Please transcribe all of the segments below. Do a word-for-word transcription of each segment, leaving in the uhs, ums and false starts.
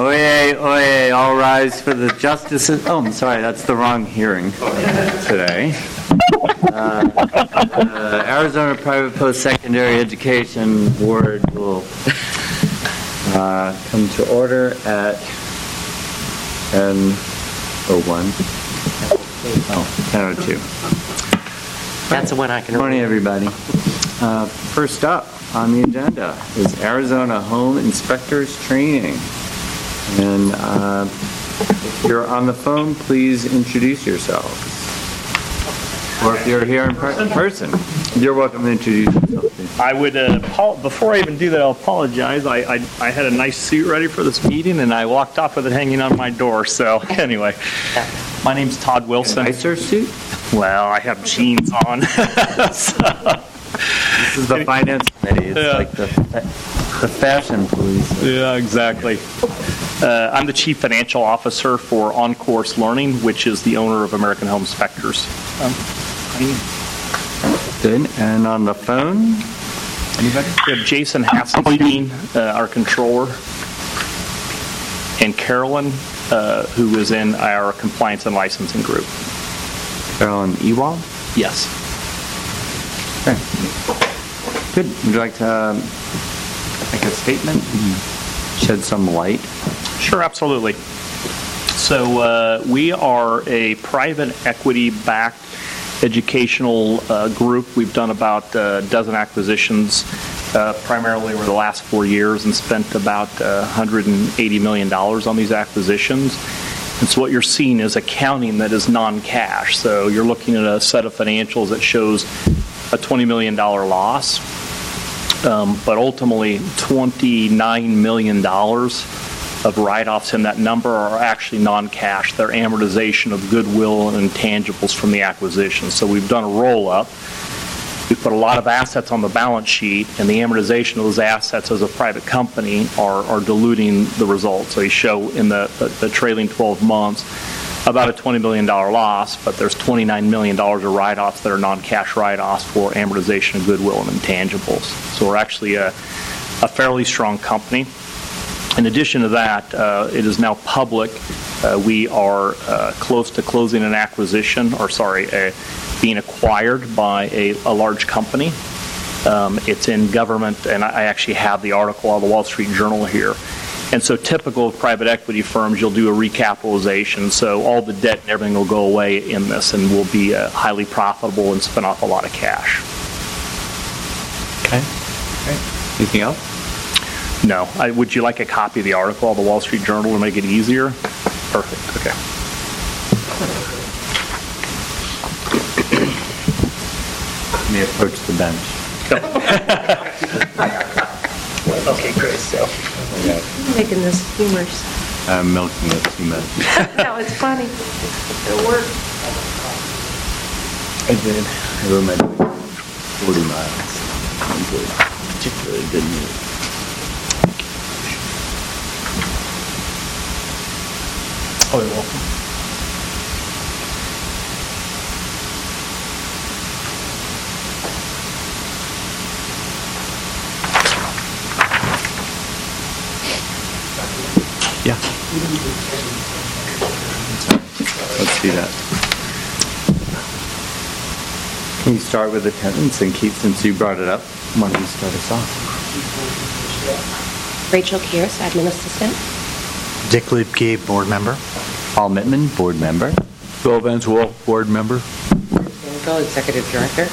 Oyez, oyez, all rise for the justices. Oh, I'm sorry, that's the wrong hearing today. Uh, uh, Arizona Private Post-Secondary Education Board will uh, come to order at ten oh one. Oh, ten oh two. That's the one I can Good morning, everybody. Uh, first up on the agenda is Arizona Home Inspectors Training. And uh, if you're on the phone, please introduce yourselves. Or if you're here in per- person, you're welcome to introduce yourself. I would, uh, before I even do that, I'll apologize. I, I I had a nice suit ready for this meeting, and I walked off with it hanging on my door. So anyway, my name's Todd Wilson. Nicer suit? Well, I have jeans on. so. This is the finance committee. It's Yeah. like the, the fashion police. Yeah, exactly. Uh, I'm the Chief Financial Officer for On Course Learning, which is the owner of American Home Inspectors. Um, Good. And on the phone? Anybody? we have Jason Hasselstein, uh, our controller, and Carolyn, uh, who is in our compliance and licensing group. Carolyn Ewald? Yes. Okay. Good. Would you like to um, make a statement and shed some light? Sure, absolutely. So uh, we are a private equity-backed educational uh, group. We've done about a dozen acquisitions, uh, primarily over the last four years, and spent about uh, one hundred eighty million dollars on these acquisitions. And so what you're seeing is accounting that is non-cash. So you're looking at a set of financials that shows a twenty million dollars loss, um, but ultimately twenty-nine million dollars of write-offs in that number are actually non-cash. They're amortization of goodwill and intangibles from the acquisition. So we've done a roll-up. We put a lot of assets on the balance sheet, and the amortization of those assets as a private company are, are diluting the results. So you show in the, the, the trailing twelve months about a twenty million dollars loss, but there's twenty-nine million dollars of write-offs that are non-cash write-offs for amortization of goodwill and intangibles. So we're actually a, a fairly strong company. In addition to that, uh, it is now public. Uh, we are uh, close to closing an acquisition, or sorry, a, being acquired by a, a large company. Um, it's in government, and I actually have the article on the Wall Street Journal here. And so typical of private equity firms, you'll do a recapitalization, so all the debt and everything will go away in this and will be uh, highly profitable and spin off a lot of cash. Okay. Okay. Anything else? No. I, would you like a copy of the article on the Wall Street Journal to make it easier? Perfect. Okay. You may approach the bench. Okay, great. So. Making this humorous. I'm milking it too much. No, it's funny. It'll work. I did. I rode my bike forty miles. Enjoyed particularly good news. Oh, you're welcome. Yeah. Let's see that. Can you start with attendance? And Keith, since you brought it up, why don't you start us off? Rachel Kears, admin assistant. Dick Liebke, board member. Paul Mittman, board member. Bill Vance Wolf, board member. Go executive director.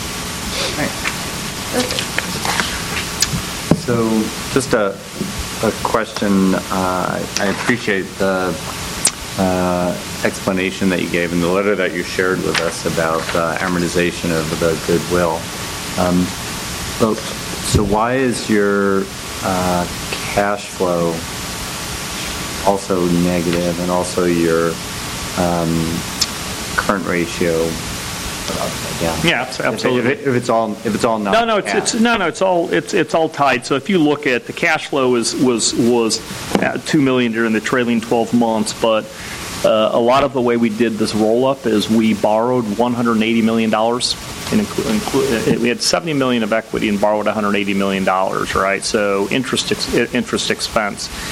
So, just a, a question. Uh, I appreciate the uh, explanation that you gave in the letter that you shared with us about uh, amortization of the goodwill. Um, but, so why is your uh, cash flow also negative, and also your um, current ratio down? Yeah, absolutely. If, it, if it's all, if it's all not. No, no, it's, it's no, no, it's all it's it's all tied. So if you look at the cash flow was was was at two million during the trailing twelve months, but uh, a lot of the way we did this roll up is we borrowed one hundred eighty million dollars, and inclu- inclu- we had seventy million dollars of equity and borrowed one hundred eighty million dollars, right? So interest ex- interest expense.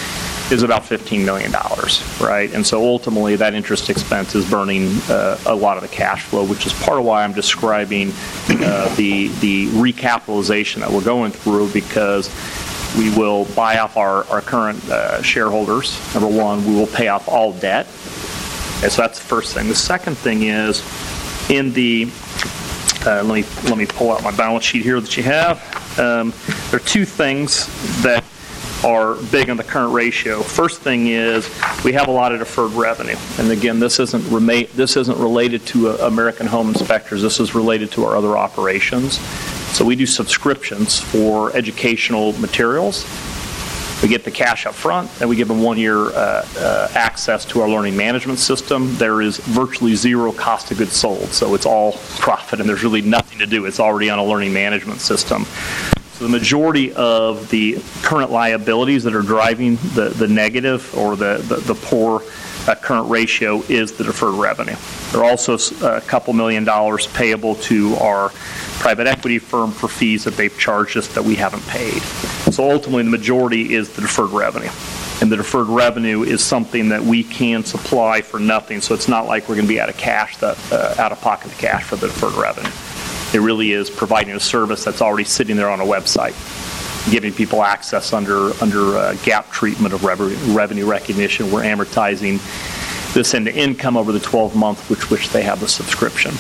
is about fifteen million dollars, right? And so ultimately, that interest expense is burning uh, a lot of the cash flow, which is part of why I'm describing uh, the the recapitalization that we're going through, because we will buy off our, our current uh, shareholders. Number one, we will pay off all debt. And so that's the first thing. The second thing is, in the, uh, let me let me pull out my balance sheet here that you have. Um, there are two things that are big on the current ratio. First thing is, we have a lot of deferred revenue. And again, this isn't rema- this isn't related to uh, American Home Inspectors. This is related to our other operations. So we do subscriptions for educational materials. We get the cash up front, and we give them one-year uh, uh, access to our learning management system. There is virtually zero cost of goods sold, so it's all profit, and there's really nothing to do. It's already on a learning management system. So the majority of the current liabilities that are driving the, the negative or the, the, the poor uh, current ratio is the deferred revenue. There are also a couple million dollars payable to our private equity firm for fees that they've charged us that we haven't paid. So ultimately, the majority is the deferred revenue. And the deferred revenue is something that we can supply for nothing. So it's not like we're going to be out of cash, that uh, out of pocket cash for the deferred revenue. It really is providing a service that's already sitting there on a website, giving people access under under uh, gap treatment of revenue, revenue recognition. We're amortizing this into income over the twelve months which which they have the subscription.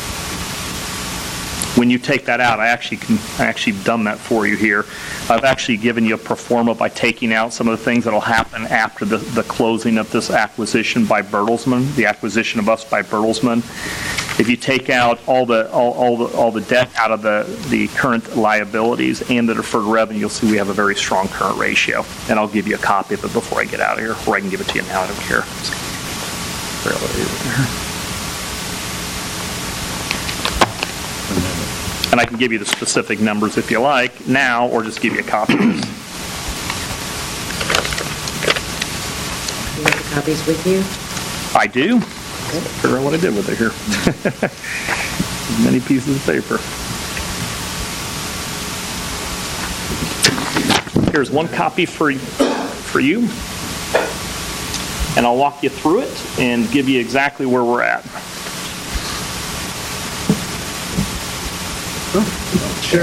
When you take that out, I actually can I actually done that for you here. I've actually given you a pro forma by taking out some of the things that will happen after the, the closing of this acquisition by Bertelsmann, the acquisition of us by Bertelsmann. If you take out all the all, all the all the debt out of the, the current liabilities and the deferred revenue, you'll see we have a very strong current ratio. And I'll give you a copy of it before I get out of here, or I can give it to you now. I don't care. And I can give you the specific numbers if you like now, or just give you a copy of this. You have the copies with you? I do. I figure out what I did with it here. Many pieces of paper. Here's one copy for for you, and I'll walk you through it and give you exactly where we're at. Sure.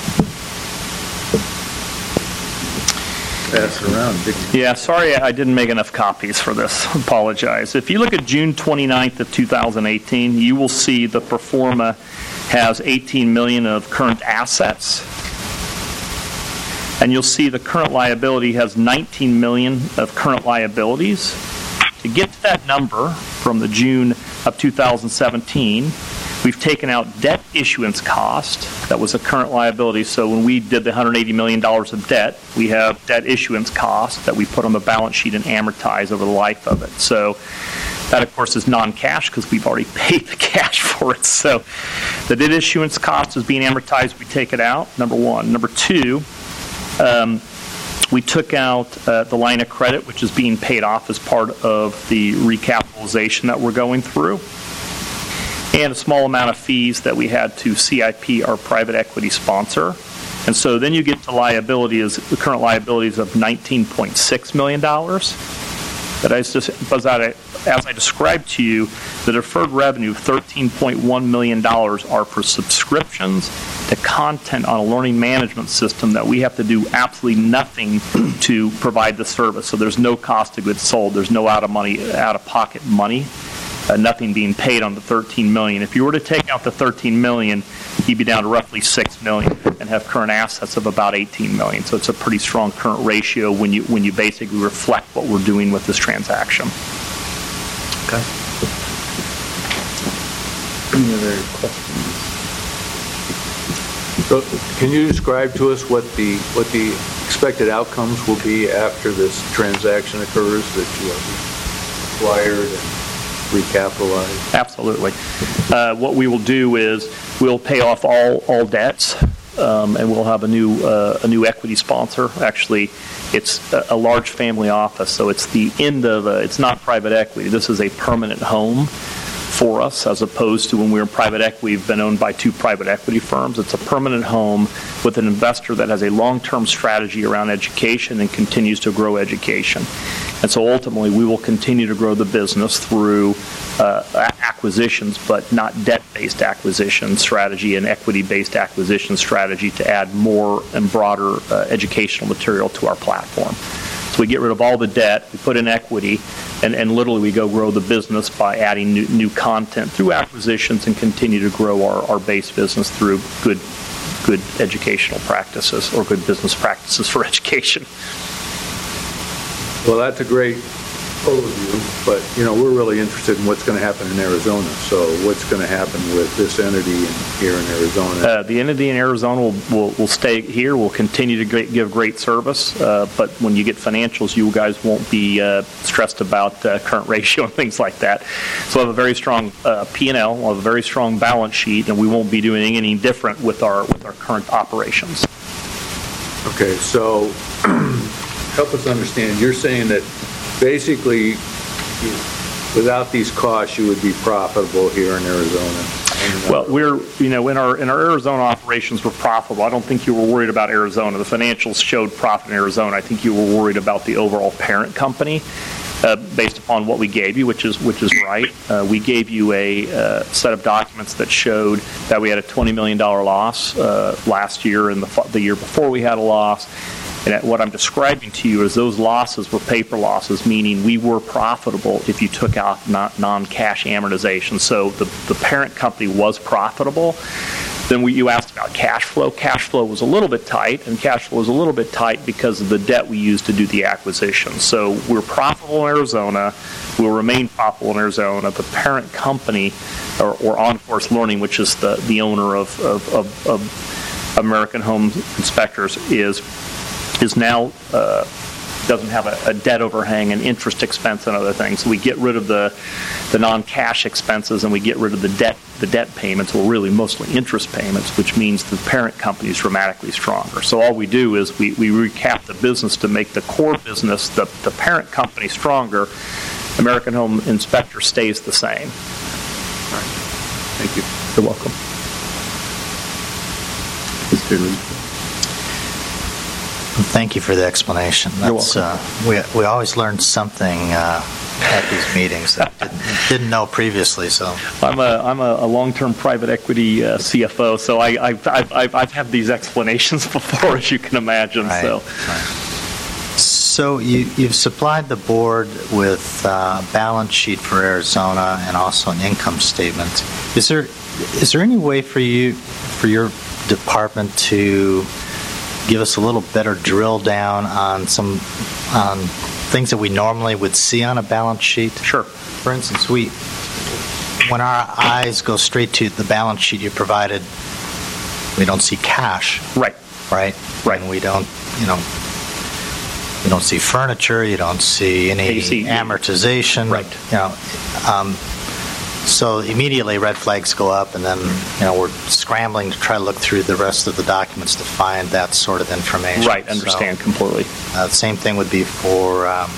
Pass it around. Big Yeah, sorry I didn't make enough copies for this. Apologize. If you look at June twenty-ninth of two thousand eighteen, you will see the pro forma has eighteen million dollars of current assets. And you'll see the current liability has nineteen million dollars of current liabilities. To get to that number from the June of two thousand seventeen, we've taken out debt issuance cost. That was a current liability. So when we did the one hundred eighty million dollars of debt, we have debt issuance cost that we put on the balance sheet and amortize over the life of it. So that, of course, is non-cash because we've already paid the cash for it. So the debt issuance cost is being amortized. We take it out, number one. Number two, um, we took out uh, the line of credit, which is being paid off as part of the recapitalization that we're going through, and a small amount of fees that we had to C I P, our private equity sponsor. And so then you get to liabilities, the current liabilities of nineteen point six million dollars. But as, just, as I described to you, the deferred revenue of thirteen point one million dollars are for subscriptions to content on a learning management system that we have to do absolutely nothing to provide the service. So there's no cost of goods sold. There's no out of money, out of pocket money. Uh, nothing being paid on the thirteen million dollars. If you were to take out the thirteen million dollars, you'd be down to roughly six million dollars and have current assets of about eighteen million dollars. So it's a pretty strong current ratio when you when you basically reflect what we're doing with this transaction. Okay. Any other questions? So, can you describe to us what the what the expected outcomes will be after this transaction occurs that you have acquired and recapitalized? Absolutely. Uh, what we will do is we'll pay off all all debts, um, and we'll have a new uh, a new equity sponsor. Actually, it's a, a large family office, so it's the end of a, it's not private equity. This is a permanent home for us, as opposed to when we were in private equity, we've been owned by two private equity firms. It's a permanent home with an investor that has a long-term strategy around education and continues to grow education. And so ultimately, we will continue to grow the business through uh, a- acquisitions, but not debt-based acquisition strategy and equity-based acquisition strategy to add more and broader uh, educational material to our platform. So we get rid of all the debt, we put in equity, and, and literally we go grow the business by adding new, new content through acquisitions and continue to grow our, our base business through good, good educational practices or good business practices for education. Well, that's a great overview, but, you know, we're really interested in what's going to happen in Arizona. So what's going to happen with this entity in, here in Arizona? Uh, the entity in Arizona will, will, will stay here, will continue to great, give great service, uh, but when you get financials, you guys won't be uh, stressed about uh, current ratio and things like that. So we'll have a very strong uh, P and L, we'll have a very strong balance sheet, and we won't be doing anything different with our, with our current operations. Okay, so help us understand. You're saying that basically, without these costs, you would be profitable here in Arizona? Well, we're, you know, in our in our Arizona operations, we're profitable. I don't think you were worried about Arizona. The financials showed profit in Arizona. I think you were worried about the overall parent company, uh, based upon what we gave you, which is which is right. Uh, we gave you a uh, set of documents that showed that we had a twenty million dollars loss uh, last year, and the the year before we had a loss. And what I'm describing to you is those losses were paper losses, meaning we were profitable if you took out non-cash amortization. So the, the parent company was profitable. Then we, you asked about cash flow. Cash flow was a little bit tight, and cash flow was a little bit tight because of the debt we used to do the acquisition. So we're profitable in Arizona. We'll remain profitable in Arizona. The parent company, or, or OnCourse Learning, which is the, the owner of, of, of, of American Home Inspectors, is is now uh, doesn't have a, a debt overhang and interest expense and other things. So we get rid of the the non-cash expenses and we get rid of the debt the debt payments, or really mostly interest payments, which means the parent company is dramatically stronger. So all we do is we, we recap the business to make the core business, the, the parent company, stronger. American Home Inspector stays the same. All right. Thank you. You're welcome. Mister Lee. Thank you for the explanation. You're That's, welcome. uh, we, we always learn something uh, at these meetings that didn't, didn't know previously. So I'm a I'm a, a long-term private equity uh, C F O, so I, I've, I've I've I've had these explanations before, as you can imagine. Right, So, right. So you, you've supplied the board with uh, a balance sheet for Arizona and also an income statement. Is there is there any way for you for your department to give us a little better drill down on some on things that we normally would see on a balance sheet? Sure. For instance, we when our eyes go straight to the balance sheet you provided, we don't see cash, right. right? Right. And we don't, you know, you don't see furniture, you don't see any You see- amortization, Right. You know, um, so immediately red flags go up, and then you know we're scrambling to try to look through the rest of the documents to find that sort of information. Right. Understand So, completely. uh, same thing would be for um,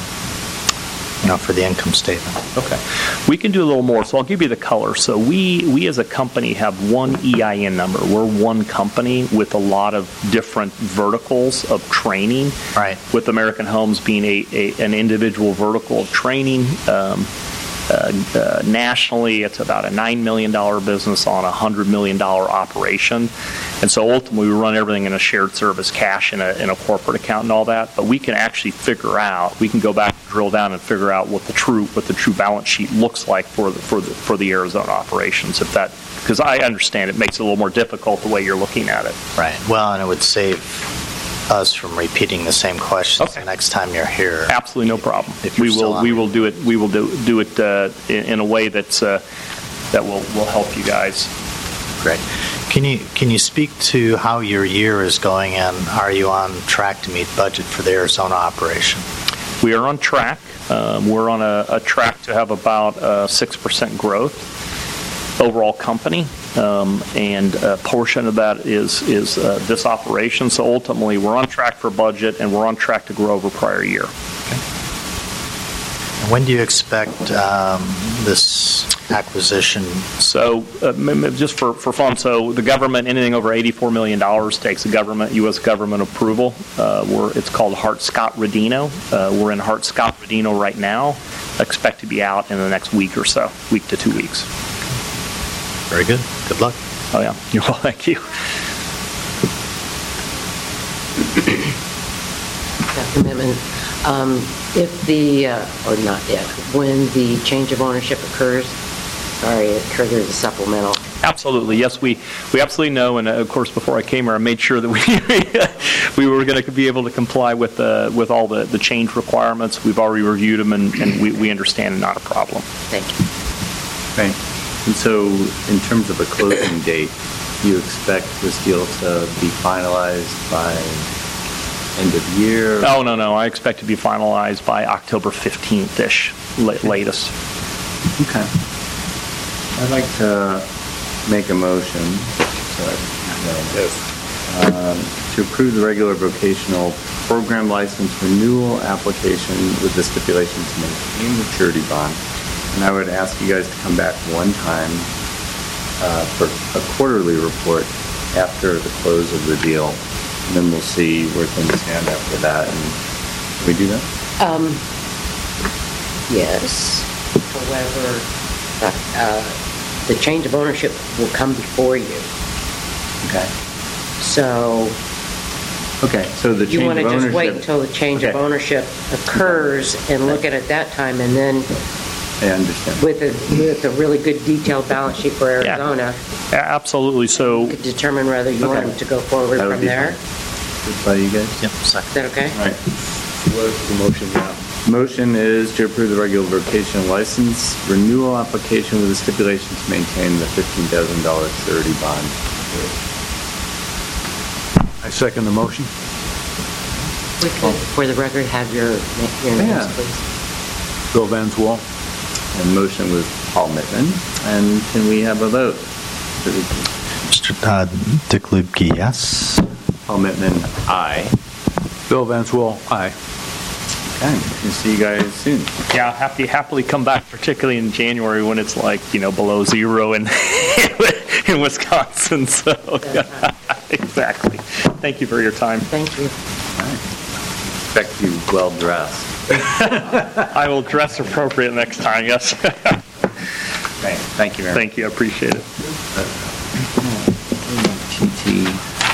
you know for the income statement. Okay. We can do a little more, so I'll give you the color. So we, we as a company have one E I N number. We're one company with a lot of different verticals of training. Right. With American Homes being a, a an individual vertical of training. Um, uh, uh, nationally, it's about a nine million dollars business on a one hundred million dollars operation. And so ultimately, we run everything in a shared service cash in a, in a corporate account and all that. But we can actually figure out, we can go back and drill down and figure out what the true what the true balance sheet looks like for the, for the, for the Arizona operations. If that, because I understand it makes it a little more difficult the way you're looking at it. Right. Well, and it would save us from repeating the same questions Okay. the next time you're here. Absolutely no problem. If you're We still will on we it. will do it we will do do it uh, in, in a way that's uh, that will will help you guys. Great. Can you can you speak to how your year is going, and are you on track to meet budget for the Arizona operation? We are on track. Um, we're on a, a track to have about uh, six percent growth overall company, um, and a portion of that is is uh, this operation. So ultimately, we're on track for budget, and we're on track to grow over prior year. When do you expect um, this acquisition? So, uh, m- m- just for, for fun, so the government, anything over eighty-four million dollars takes a government, U S government approval. Uh, we're, it's called Hart-Scott-Rodino. Uh, we're in Hart-Scott-Rodino right now. Expect to be out in the next week or so, week to two weeks. Very good. Good luck. Oh, yeah. Well, thank you. Doctor Mittman, um, if the, uh, or not if, when the change of ownership occurs, sorry, it triggers a supplemental. Absolutely. Yes, we, we absolutely know. And uh, of course, before I came here, I made sure that we we were going to be able to comply with uh, with all the, the change requirements. We've already reviewed them, and, and we, we understand and not a problem. Thank you. Right. And so in terms of a closing date, you expect this deal to be finalized by end of year? Oh, no, no. I expect to be finalized by October fifteenth-ish, la- latest. Okay. I'd like to make a motion to, um, to approve the regular vocational program license renewal application with the stipulation to maintain the surety bond. And I would ask you guys to come back one time uh, for a quarterly report after the close of the deal. And then we'll see where things stand after that. And can we do that? Um, yes, however, uh, the change of ownership will come before you. Okay. So Okay, so the you change want of to ownership. just wait until the change of Okay. ownership occurs and look at it that time, and then I understand. with a, with a really good detailed balance sheet for Yeah. Arizona, A- Absolutely. So, you could determine whether you want Okay. them to go forward That would from be there. fine. Good by you guys? Yep, Is second. that okay? All right. What is the motion now? Motion is to approve the regular vocational license renewal application with a stipulation to maintain the fifteen thousand dollars surety bond. I second the motion. We could, for the record, have your, your names, Yeah. please. Bill Van Wall. And motion was Paul Mittman. And can we have a vote? Mister Uh, Dick Lubke, yes. Paul Mittman, aye. Bill Van Wall, aye. Okay, we'll see you guys soon. yeah, happy happily come back, particularly in January when it's like, you know, below zero in in Wisconsin. So, exactly. Thank you for your time. Thank you. All right. Expect you well-dressed. I will dress appropriate next time, yes. Okay, thank you very much. Thank you, I appreciate it. T T.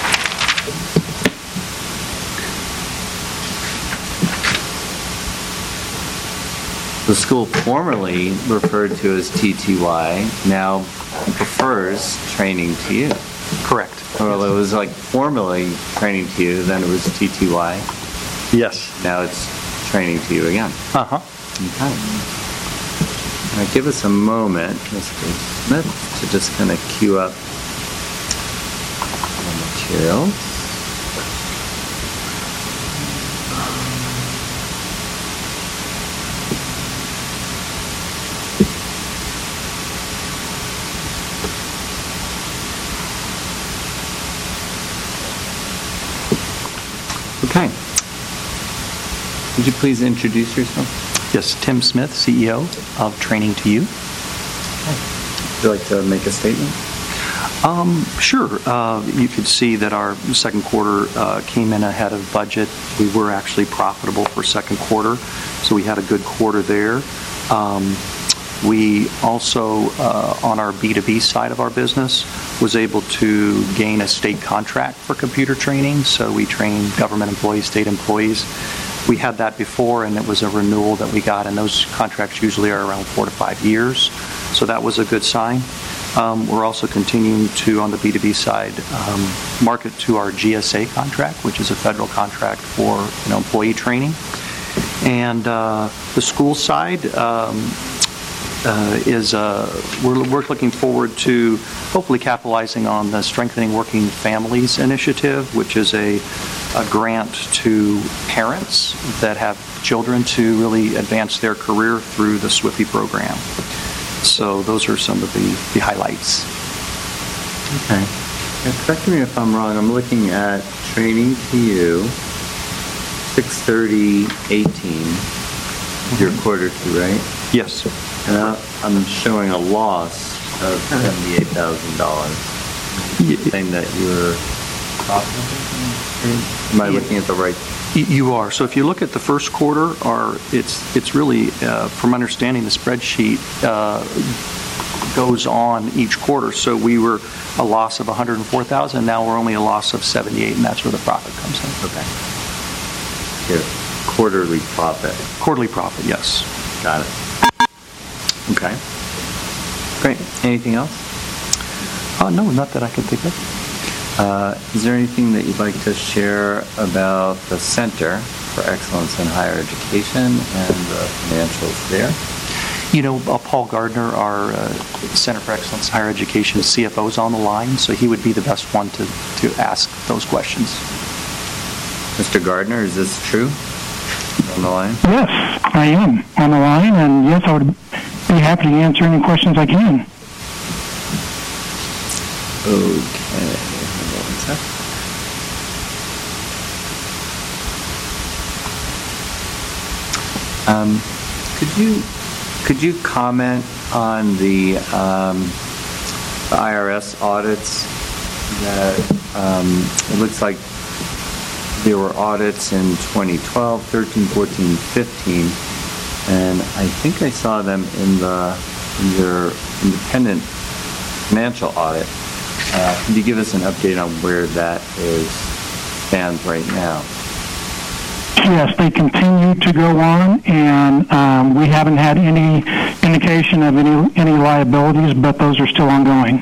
The school formerly referred to as T T Y now prefers training to you. Correct. Well, it was like formerly training to you, then it was T T Y, Yes. now it's training to you again. Uh-huh. Okay. All right, give us a moment, Mister Smith, to just kind of queue up the material. Okay. Would you please introduce yourself? Yes, Tim Smith, C E O of Training to You. Would you like to make a statement? Um, Sure. Uh, You could see that our second quarter uh, came in ahead of budget. We were actually profitable for second quarter, so we had a good quarter there. Um, We also, uh, on our B two B side of our business, was able to gain a state contract for computer training, so we train government employees, state employees. We had that before, and it was a renewal that we got, and those contracts usually are around four to five years, so that was a good sign. Um, We're also continuing to, on the B two B side, um, market to our G S A contract, which is a federal contract for, you know, employee training. And uh, the school side, um, Uh, is uh, we're, we're looking forward to hopefully capitalizing on the Strengthening Working Families Initiative, which is a, a grant to parents that have children to really advance their career through the SWIFTY program. So those are some of the, the highlights. Okay. Now, correct me if I'm wrong, I'm looking at Training to You, six thirty eighteen. your quarter two, right? Yes. And uh, I'm showing a loss of seventy-eight thousand dollars. Saying that you're profitable? Am I looking at the right? Y- You are. So if you look at the first quarter, our, it's, it's really, uh, from understanding the spreadsheet, uh, goes on each quarter. So we were a loss of one hundred four thousand, and now we're only a loss of seventy-eight, and that's where the profit comes in. Okay. Your quarterly profit. Quarterly profit, yes. Got it. Okay. Great. Anything else? Uh, no, not that I can think of. Uh, Is there anything that you'd like to share about the Center for Excellence in Higher Education and the financials there? You know, uh, Paul Gardner, our uh, Center for Excellence in Higher Education C F O, is on the line, so he would be the best one to, to ask those questions. Mister Gardner, is this true? On the line? Yes, I am on the line, and yes, I would be happy to answer any questions I can. Okay. Hold on one sec. Um, could you could you comment on the, um, the I R S audits that um, it looks like there were audits in twenty twelve, thirteen, fourteen, fifteen, and I think I saw them in the in your independent financial audit. Uh, Can you give us an update on where that is stands right now? Yes, they continue to go on, and um, we haven't had any indication of any any liabilities, but those are still ongoing.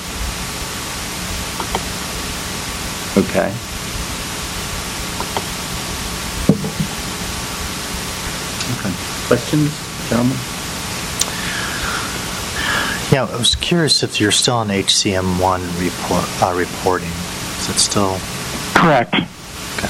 Okay. Okay. Questions, gentlemen? Yeah, I was curious if you're still on H C M one report, uh, reporting. Is it still? Correct. Okay.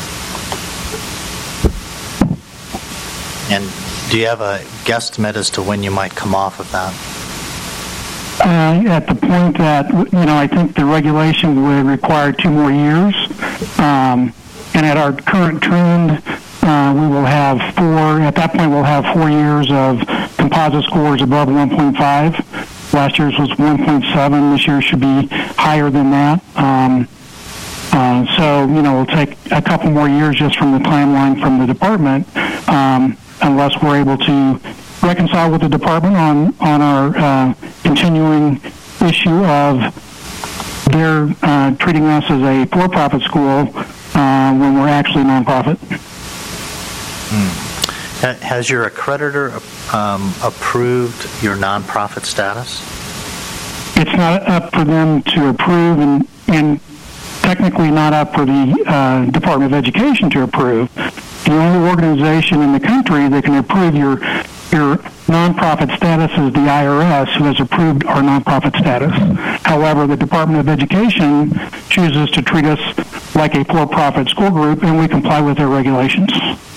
And do you have a guesstimate as to when you might come off of that? Uh, at the point that, you know, I think the regulation would require two more years. Um, and at our current trend, uh, we will have four, at that point we'll have four years of composite scores above one point five. Last year's was one point seven. This year should be higher than that. Um, uh, so, you know, it'll take a couple more years just from the timeline from the department, um, unless we're able to reconcile with the department on, on our uh, continuing issue of their uh, treating us as a for-profit school uh, when we're actually nonprofit. Hmm. Has your accreditor um, approved your nonprofit status? It's not up for them to approve, and, and technically not up for the uh, Department of Education to approve. The only organization in the country that can approve your your nonprofit status is the I R S, who has approved our nonprofit status. However, the Department of Education chooses to treat us like a for-profit school group, and we comply with their regulations.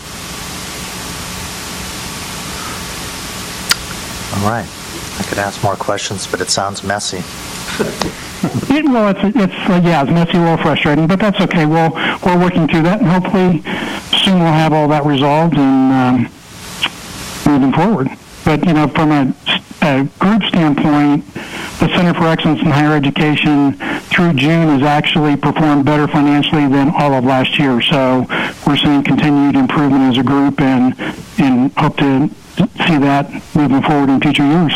All right. I could ask more questions, but it sounds messy. It, well, it's, it's uh, yeah, it's messy, a little frustrating, but that's okay. We'll, we're working through that, and hopefully soon we'll have all that resolved and um, moving forward. But, you know, from a, a group standpoint, the Center for Excellence in Higher Education through June has actually performed better financially than all of last year. So we're seeing continued improvement as a group, and, and hope to see that moving forward in future years.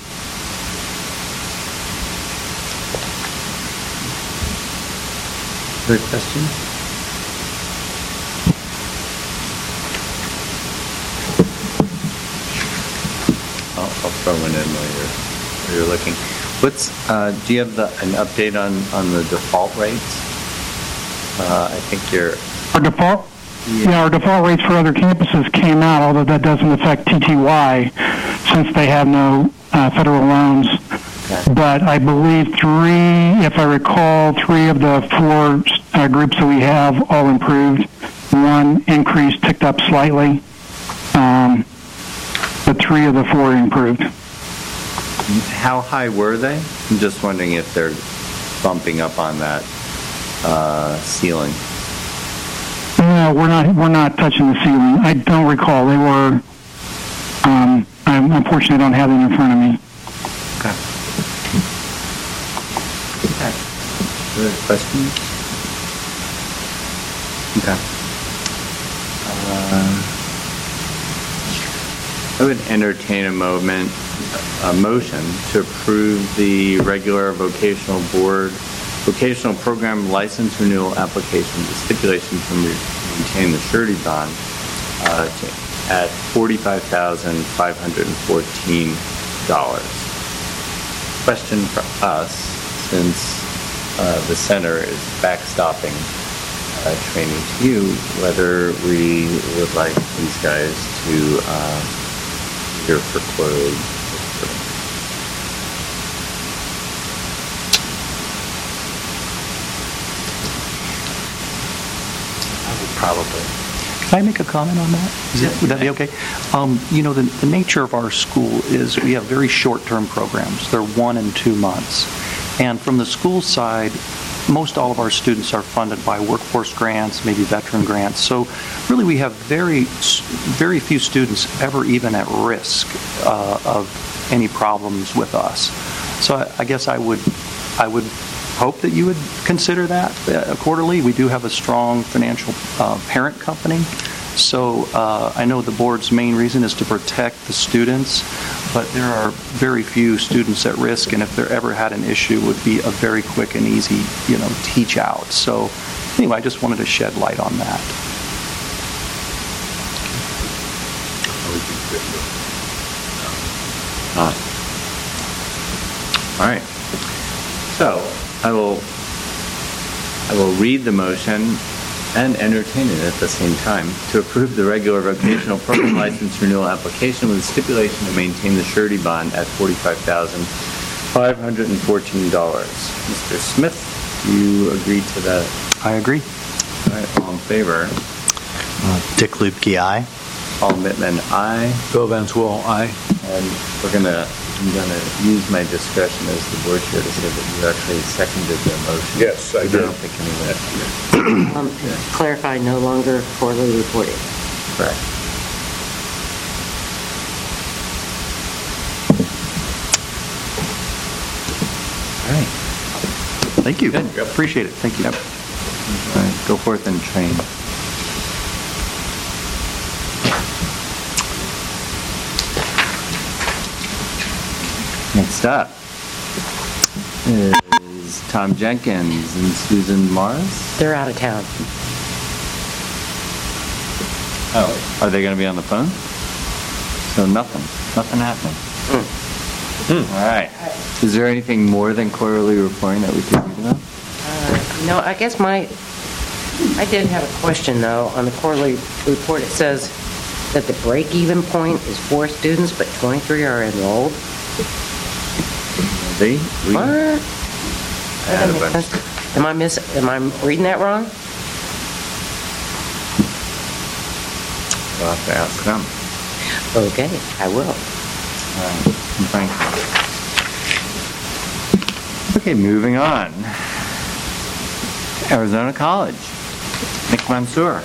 Other questions? I'll, I'll throw one in while you're, while you're looking. What's, uh, do you have the, an update on, on the default rates? Uh, I think you're... Our default? Yeah. yeah, our default rates for other campuses came out, although that doesn't affect T T Y since they have no uh, federal loans. Okay. But I believe three, if I recall, three of the four uh, groups that we have all improved. One increase ticked up slightly, um, but three of the four improved. How high were they? I'm just wondering if they're bumping up on that uh, ceiling. No, we're not. We're not touching the ceiling. I don't recall. They were um, unfortunately, I don't have it in front of me. Okay. Okay. Other questions? Okay. Uh, I would entertain a moment, a motion to approve the regular vocational board, vocational program license renewal application, the stipulation to maintain the surety bond uh, to, at forty-five thousand five hundred fourteen dollars. Question for us, since uh, the center is backstopping uh, training to you, whether we would like these guys to uh, here for quarterly. Probably. Can I make a comment on that? Is it, would that be okay? Um, you know, the, the nature of our school is we have very short-term programs. They're one and two months. And from the school side, most all of our students are funded by workforce grants, maybe veteran grants. So really we have very, very few students ever even at risk uh, of any problems with us. So I, I guess I would, I would hope that you would consider that uh, quarterly. We do have a strong financial uh, parent company. So uh, I know the board's main reason is to protect the students, but there are very few students at risk, and if there ever had an issue, it would be a very quick and easy, you know, teach out. So anyway, I just wanted to shed light on that. Uh, all right. So I will I will read the motion and entertain it at the same time to approve the regular vocational program license renewal application with stipulation to maintain the surety bond at forty-five thousand five hundred fourteen dollars. Mister Smith, do you agree to that? I agree. All right, all in favor? Uh, Dick Lupke, aye. Paul Mittman, aye. Bill Van Swell, aye. And we're gonna, I'm gonna use my discretion as the board chair to say that you actually seconded the motion. Yes, I I did. don't think anyone. Um, Clarify, no longer quarterly reporting. Correct. All right. Thank you. Good. Appreciate it. Thank you. All right, go forth and train. Next up is Tom Jenkins and Susan Morris. They're out of town. Oh, are they going to be on the phone? So nothing, nothing happening. All right. Is there anything more than quarterly reporting that we could read about? Uh, No, I guess my, I did have a question, though. On the quarterly report, it says that the break-even point is four students, but twenty-three are enrolled. See? We- What? That Add a doesn't make bunch. sense. Am I miss, am I reading that wrong? We'll have to ask them. Okay, I will. All right. Thank you. Okay, moving on. Arizona College. Nick Mansour.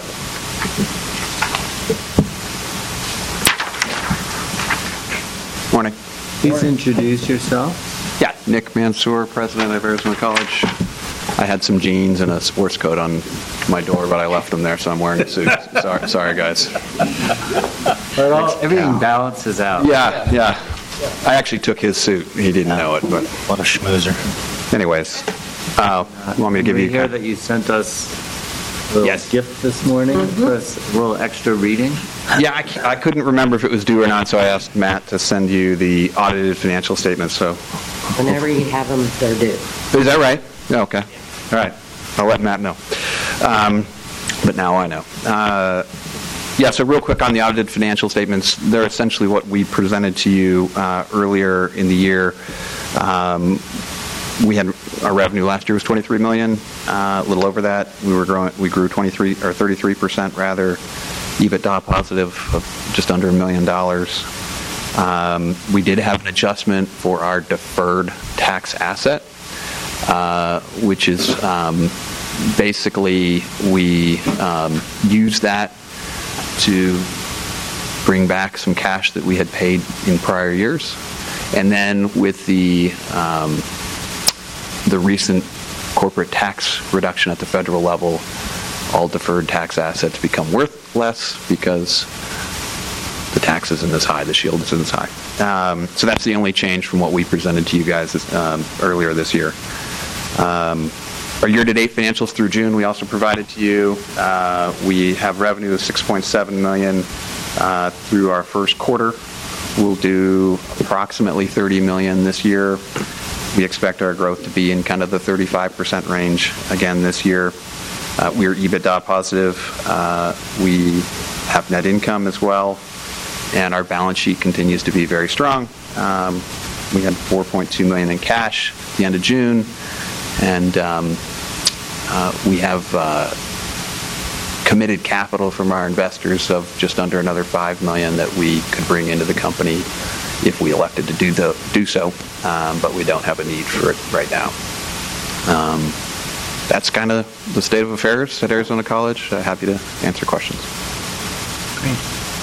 Morning. Please introduce yourself. Yeah, Nick Mansour, president of Arizona College. I had some jeans and a sports coat on my door, but I left them there, so I'm wearing a suit. sorry, sorry, guys. But all, everything balances out. Yeah, yeah. I actually took his suit. He didn't know it, but What a schmoozer. anyways. Uh, want me to give we you? hear that you sent us a little Yes. gift this morning for us, a little extra reading. Yeah, I, c- I couldn't remember if it was due or not, so I asked Matt to send you the audited financial statements. So, Whenever you have them, they're due. is that right? Yeah, okay. All right. I'll let Matt know. Um, but now I know. Uh, yeah, so real quick on the audited financial statements, they're essentially what we presented to you uh, earlier in the year. Um, we had our revenue last year was twenty-three million dollars, uh, a little over that. We were growing, we grew twenty-three or thirty-three percent rather. EBITDA positive of just under a million dollars. Um, we did have an adjustment for our deferred tax asset, uh, which is um, basically we um, use that to bring back some cash that we had paid in prior years. And then with the um, the recent corporate tax reduction at the federal level, all deferred tax assets become worth less because the tax isn't as high, the shield isn't as high. Um, so that's the only change from what we presented to you guys this, um, earlier this year. Um, our year-to-date financials through June we also provided to you. Uh, we have revenue of six point seven million dollars uh, through our first quarter. We'll do approximately thirty million dollars this year. We expect our growth to be in kind of the thirty-five percent range again this year. Uh, we're EBITDA positive. Uh, we have net income as well. And our balance sheet continues to be very strong. Um, we had four point two million dollars in cash at the end of June. And um, uh, we have uh, committed capital from our investors of just under another five million dollars that we could bring into the company if we elected to do, the, do so, um, but we don't have a need for it right now. Um, that's kind of the state of affairs at Arizona College. Uh, happy to answer questions. Great.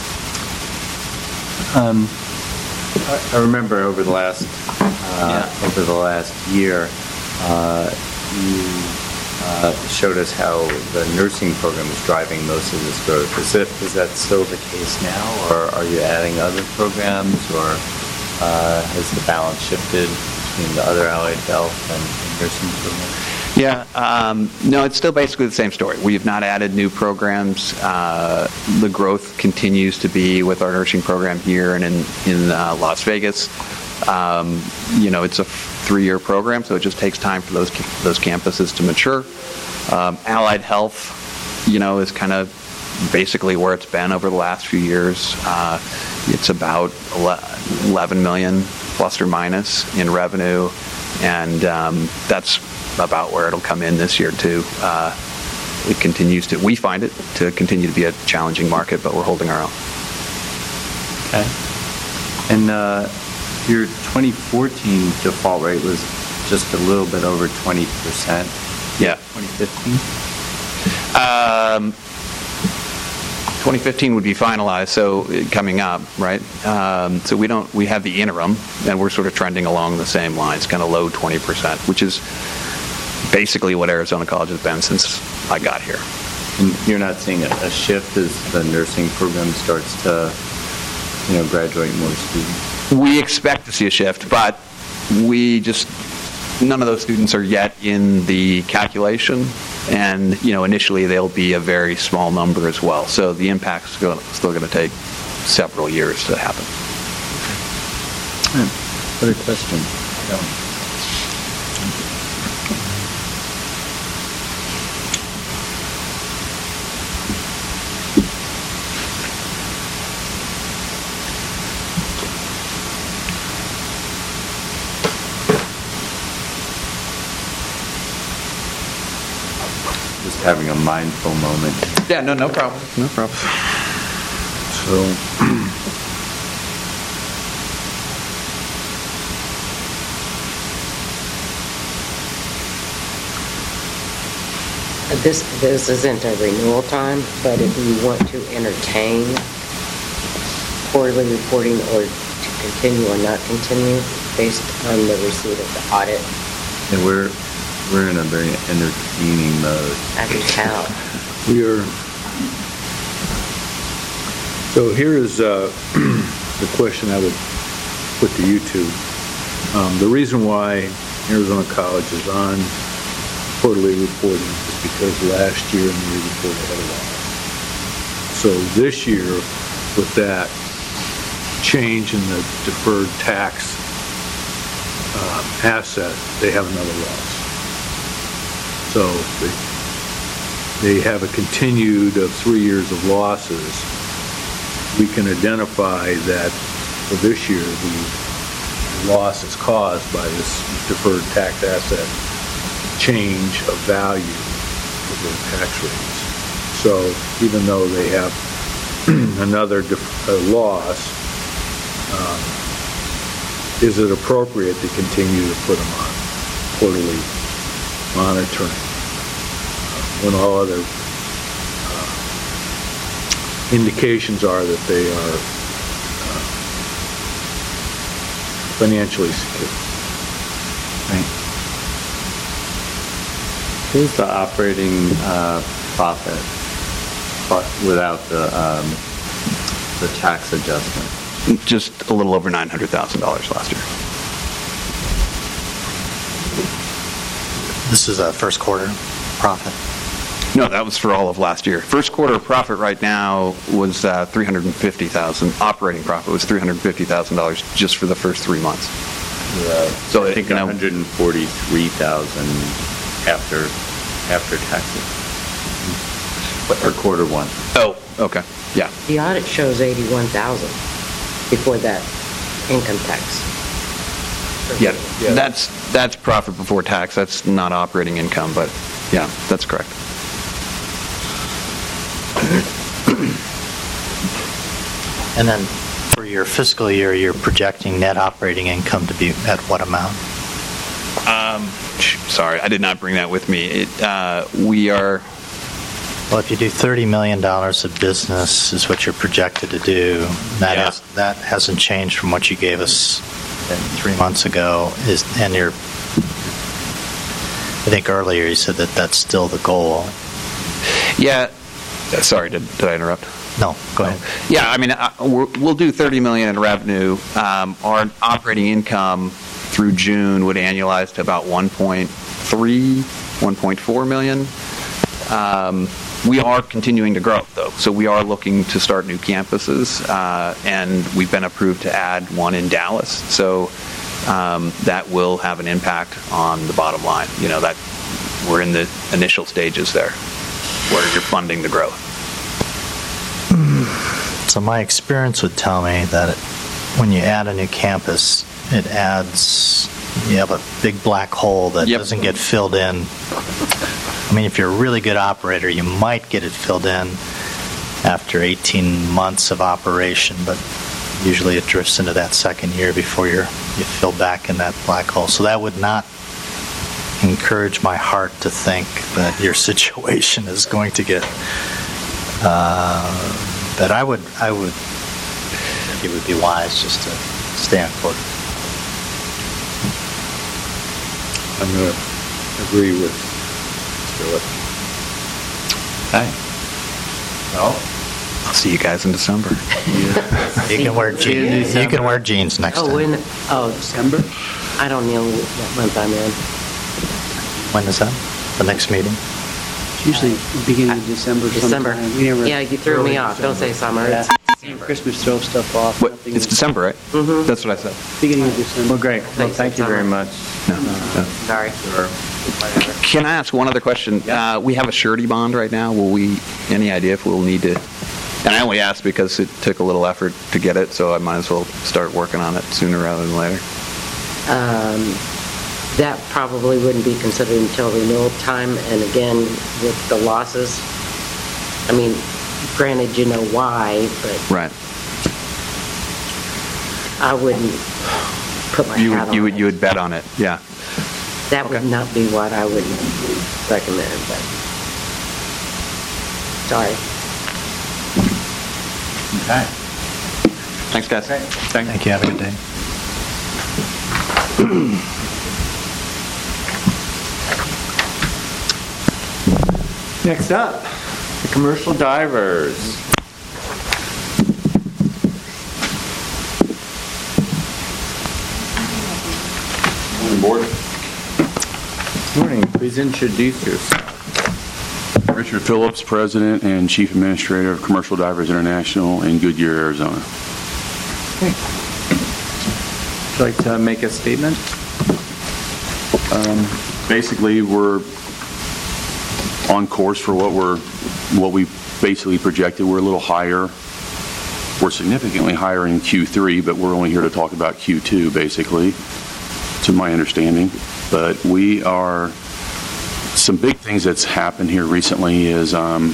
Um, I, I remember over the last uh, yeah. over the last year, uh, you uh, showed us how the nursing program is driving most of this growth. Is it is that still the case now, or are you adding other programs, or uh, has the balance shifted between the other allied health and, and nursing programs? Yeah, um, no, it's still basically the same story. We have not added new programs. Uh, the growth continues to be with our nursing program here and in, in uh, Las Vegas. Um, you know, it's a three-year program, so it just takes time for those those campuses to mature. Um, allied health, you know, is kind of basically where it's been over the last few years. Uh, it's about eleven million plus or minus in revenue, and um, that's about where it'll come in this year too. Uh, it continues to, we find it to continue to be a challenging market, but we're holding our own. Okay. And uh, your twenty fourteen default rate was just a little bit over twenty percent. Yeah. twenty fifteen? Um, twenty fifteen would be finalized, so uh, coming up, right? Um, so we don't, we have the interim, and we're sort of trending along the same lines, kind of low twenty percent, which is basically what Arizona College has been since I got here. And you're not seeing a, a shift as the nursing program starts to, you know, graduate more students? We expect to see a shift, but we just, none of those students are yet in the calculation, and, you know, initially they'll be a very small number as well. So the impact's still going to take several years to happen. Other question? No. Just having a mindful moment. Yeah, no, no problem. No problem. So, This, this isn't a renewal time, but if you want to entertain quarterly reporting or to continue or not continue based on the receipt of the audit, and we're we're in a very entertaining mode. I can tell. We are. So here is uh, the question I would put to you two. Um, the reason why Arizona College is on quarterly reporting is because last year and the year before they had a loss. So this year, with that change in the deferred tax uh, asset, they have another loss. So they, they have a continued of three years of losses. We can identify that for this year, the loss is caused by this deferred tax asset change of value of their tax rates. So even though they have another def- uh, loss, um, is it appropriate to continue to put them on quarterly monitoring uh, when all other uh, indications are that they are financially secure. Who's the operating uh, profit but without the, um, the tax adjustment? Just a little over nine hundred thousand dollars last year. This is a first quarter profit. No, that was for all of last year. First quarter profit right now was uh, three hundred fifty thousand dollars. Operating profit was three hundred fifty thousand dollars just for the first three months. Uh, So, I think you know- one hundred forty-three thousand after, after taxes. Or quarter one. Oh, okay, yeah. The audit shows eighty-one thousand before that income tax. Yeah, that's, that's profit before tax. That's not operating income, but yeah, that's correct. And then for your fiscal year, you're projecting net operating income to be at what amount? Um, sorry, I did not bring that with me. It, uh, we are, Well, if you do thirty million dollars of business is what you're projected to do, that, Yeah. has, that hasn't changed from what you gave us three months ago. Is and you're, I think earlier you said that that's still the goal. yeah, sorry, did, did I interrupt? No, go ahead. Yeah, I mean, uh, we're, we'll do thirty million dollars in revenue. Um, our operating income through June would annualize to about one point three, one point four million. Um, we are continuing to grow, though, so we are looking to start new campuses, uh, and we've been approved to add one in Dallas. So um, that will have an impact on the bottom line. You know, that we're in the initial stages there, where you're funding the growth. So my experience would tell me that it, when you add a new campus, it adds, you have a big black hole that Yep. doesn't get filled in. I mean, if you're a really good operator, you might get it filled in after eighteen months of operation, but usually it drifts into that second year before you're, you fill back in that black hole. So that would not encourage my heart to think that your situation is going to get, uh, but I would, I would, think it would be wise just to stay on course. I'm going to agree with Philip. Okay. Well, I'll see you guys in December. You can wear jeans. You can wear jeans next Oh, time. when, oh, December? I don't know what month I'm in. When is that? The next meeting? Usually beginning of December December. sometime. We never- Yeah, you threw me off. Don't say summer. Yeah. It's December. Christmas throw stuff off. What, nothing it's is- December, right? Mhm. That's what I said. Beginning of December. well, great. Well, thank you very much. No. Sorry. Sure. Can I ask one other question? Uh, we have a surety bond right now. Will we, any idea if we'll need to, and I only asked because it took a little effort to get it, so I might as well start working on it sooner rather than later. Um, That probably wouldn't be considered until renewal time, and again, with the losses, I mean, granted, you know why, but Right. I wouldn't put my You hat would, on you would, it. you would bet on it, yeah. That would okay. not be what I would recommend, but, sorry. Okay. Thanks, guys. Thank Thank you. Have a good day. Next up, the commercial divers. Morning, Board. Morning. Please introduce yourself. Richard Phillips, President and Chief Administrator of Commercial Divers International in Goodyear, Arizona. Would you like to make a statement? Um, Basically, we're on course for what we're, what we basically projected. We're a little higher. We're significantly higher in Q three, but we're only here to talk about Q two, basically, to my understanding. But we are, some big things that's happened here recently is um,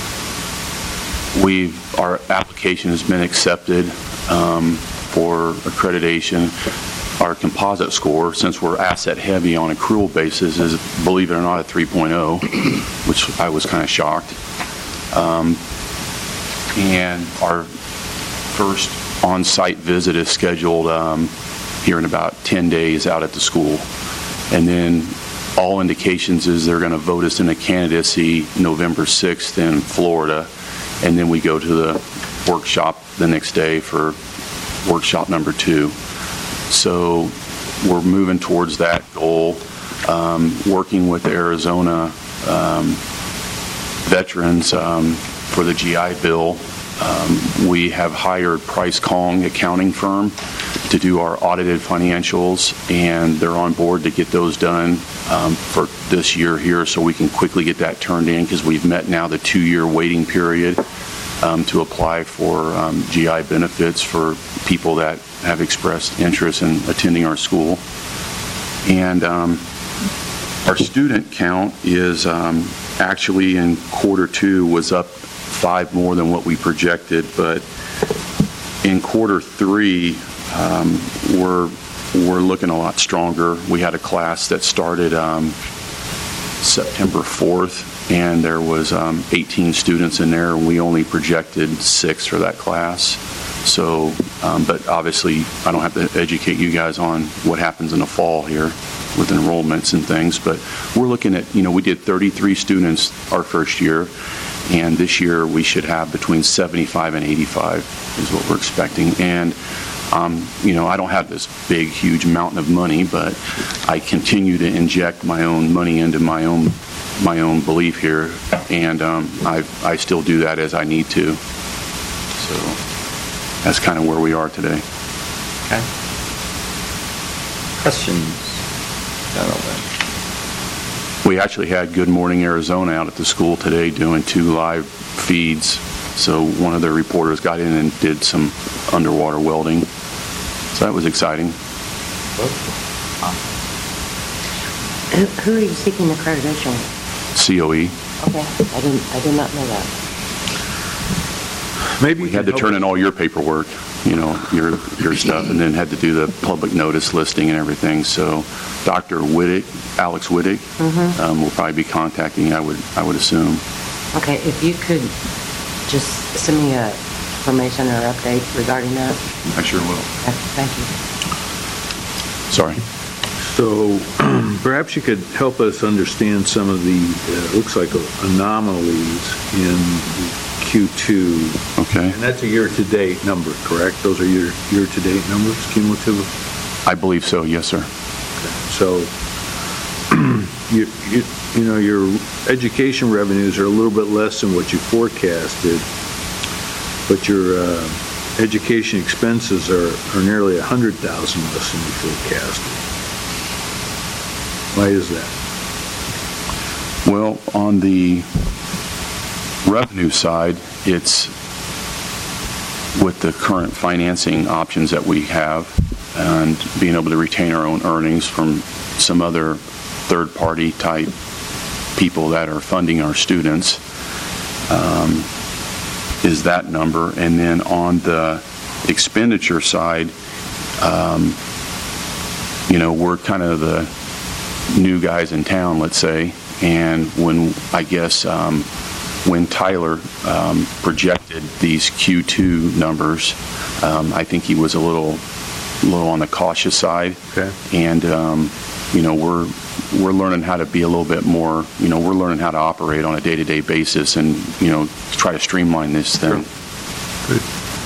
we've, our application has been accepted um, for accreditation. Our composite score, since we're asset heavy on accrual basis, is, believe it or not, a three point oh, which I was kind of shocked. Um, and our first on-site visit is scheduled um, here in about ten days out at the school. And then all indications is they're going to vote us into candidacy November sixth in Florida, and then we go to the workshop the next day for workshop number two. So we're moving towards that goal, um, working with the Arizona um, veterans um, for the G I Bill. Um, we have hired Price Kong accounting firm to do our audited financials, and they're on board to get those done um, for this year here, so we can quickly get that turned in, because we've met now the two-year waiting period um, to apply for um, G I benefits for people that have expressed interest in attending our school. And um, our student count is um, actually in quarter two was up five more than what we projected, but in quarter three, um, we're we're looking a lot stronger. We had a class that started um, September fourth, and there was um, eighteen students in there, and we only projected six for that class. So, um, but obviously, I don't have to educate you guys on what happens in the fall here with enrollments and things, but we're looking at, you know, we did thirty-three students our first year, and this year we should have between seventy-five and eighty-five is what we're expecting. And, um, you know, I don't have this big, huge mountain of money, but I continue to inject my own money into my own my own belief here, and um, I I still do that as I need to. So that's kind of where we are today. Okay. Questions? Gentlemen. We actually had Good Morning Arizona out at the school today doing two live feeds. So one of their reporters got in and did some underwater welding. So that was exciting. Who, who are you seeking accreditation with? C O E. Okay, I didn't, I did not know that. Maybe We had to turn in all your paperwork, you know, your your stuff, and then had to do the public notice listing and everything. So Doctor Wittig, Alex Wittig, Mm-hmm. um, will probably be contacting you, I would, I would assume. Okay, if you could just send me a information or update regarding that. I sure will. Okay, Thank you. Sorry. So perhaps you could help us understand some of the, uh, looks like anomalies in Q two. Okay. And that's a year-to-date number, correct? Those are your year-to-date numbers, cumulative? I believe so, yes, sir. So, you, you, you know, your education revenues are a little bit less than what you forecasted, but your uh, education expenses are, are nearly one hundred thousand dollars less than you forecasted. Why is that? Well, on the revenue side, it's with the current financing options that we have and being able to retain our own earnings from some other third-party type people that are funding our students, um, is that number. And then on the expenditure side, um, you know, we're kind of the new guys in town, let's say, and when, I guess, um, when Tyler um, projected these Q two numbers, um, I think he was a little, little on the cautious side. Okay. And, um, you know, we're, we're learning how to be a little bit more, you know, we're learning how to operate on a day-to-day basis and, you know, try to streamline this thing. Good.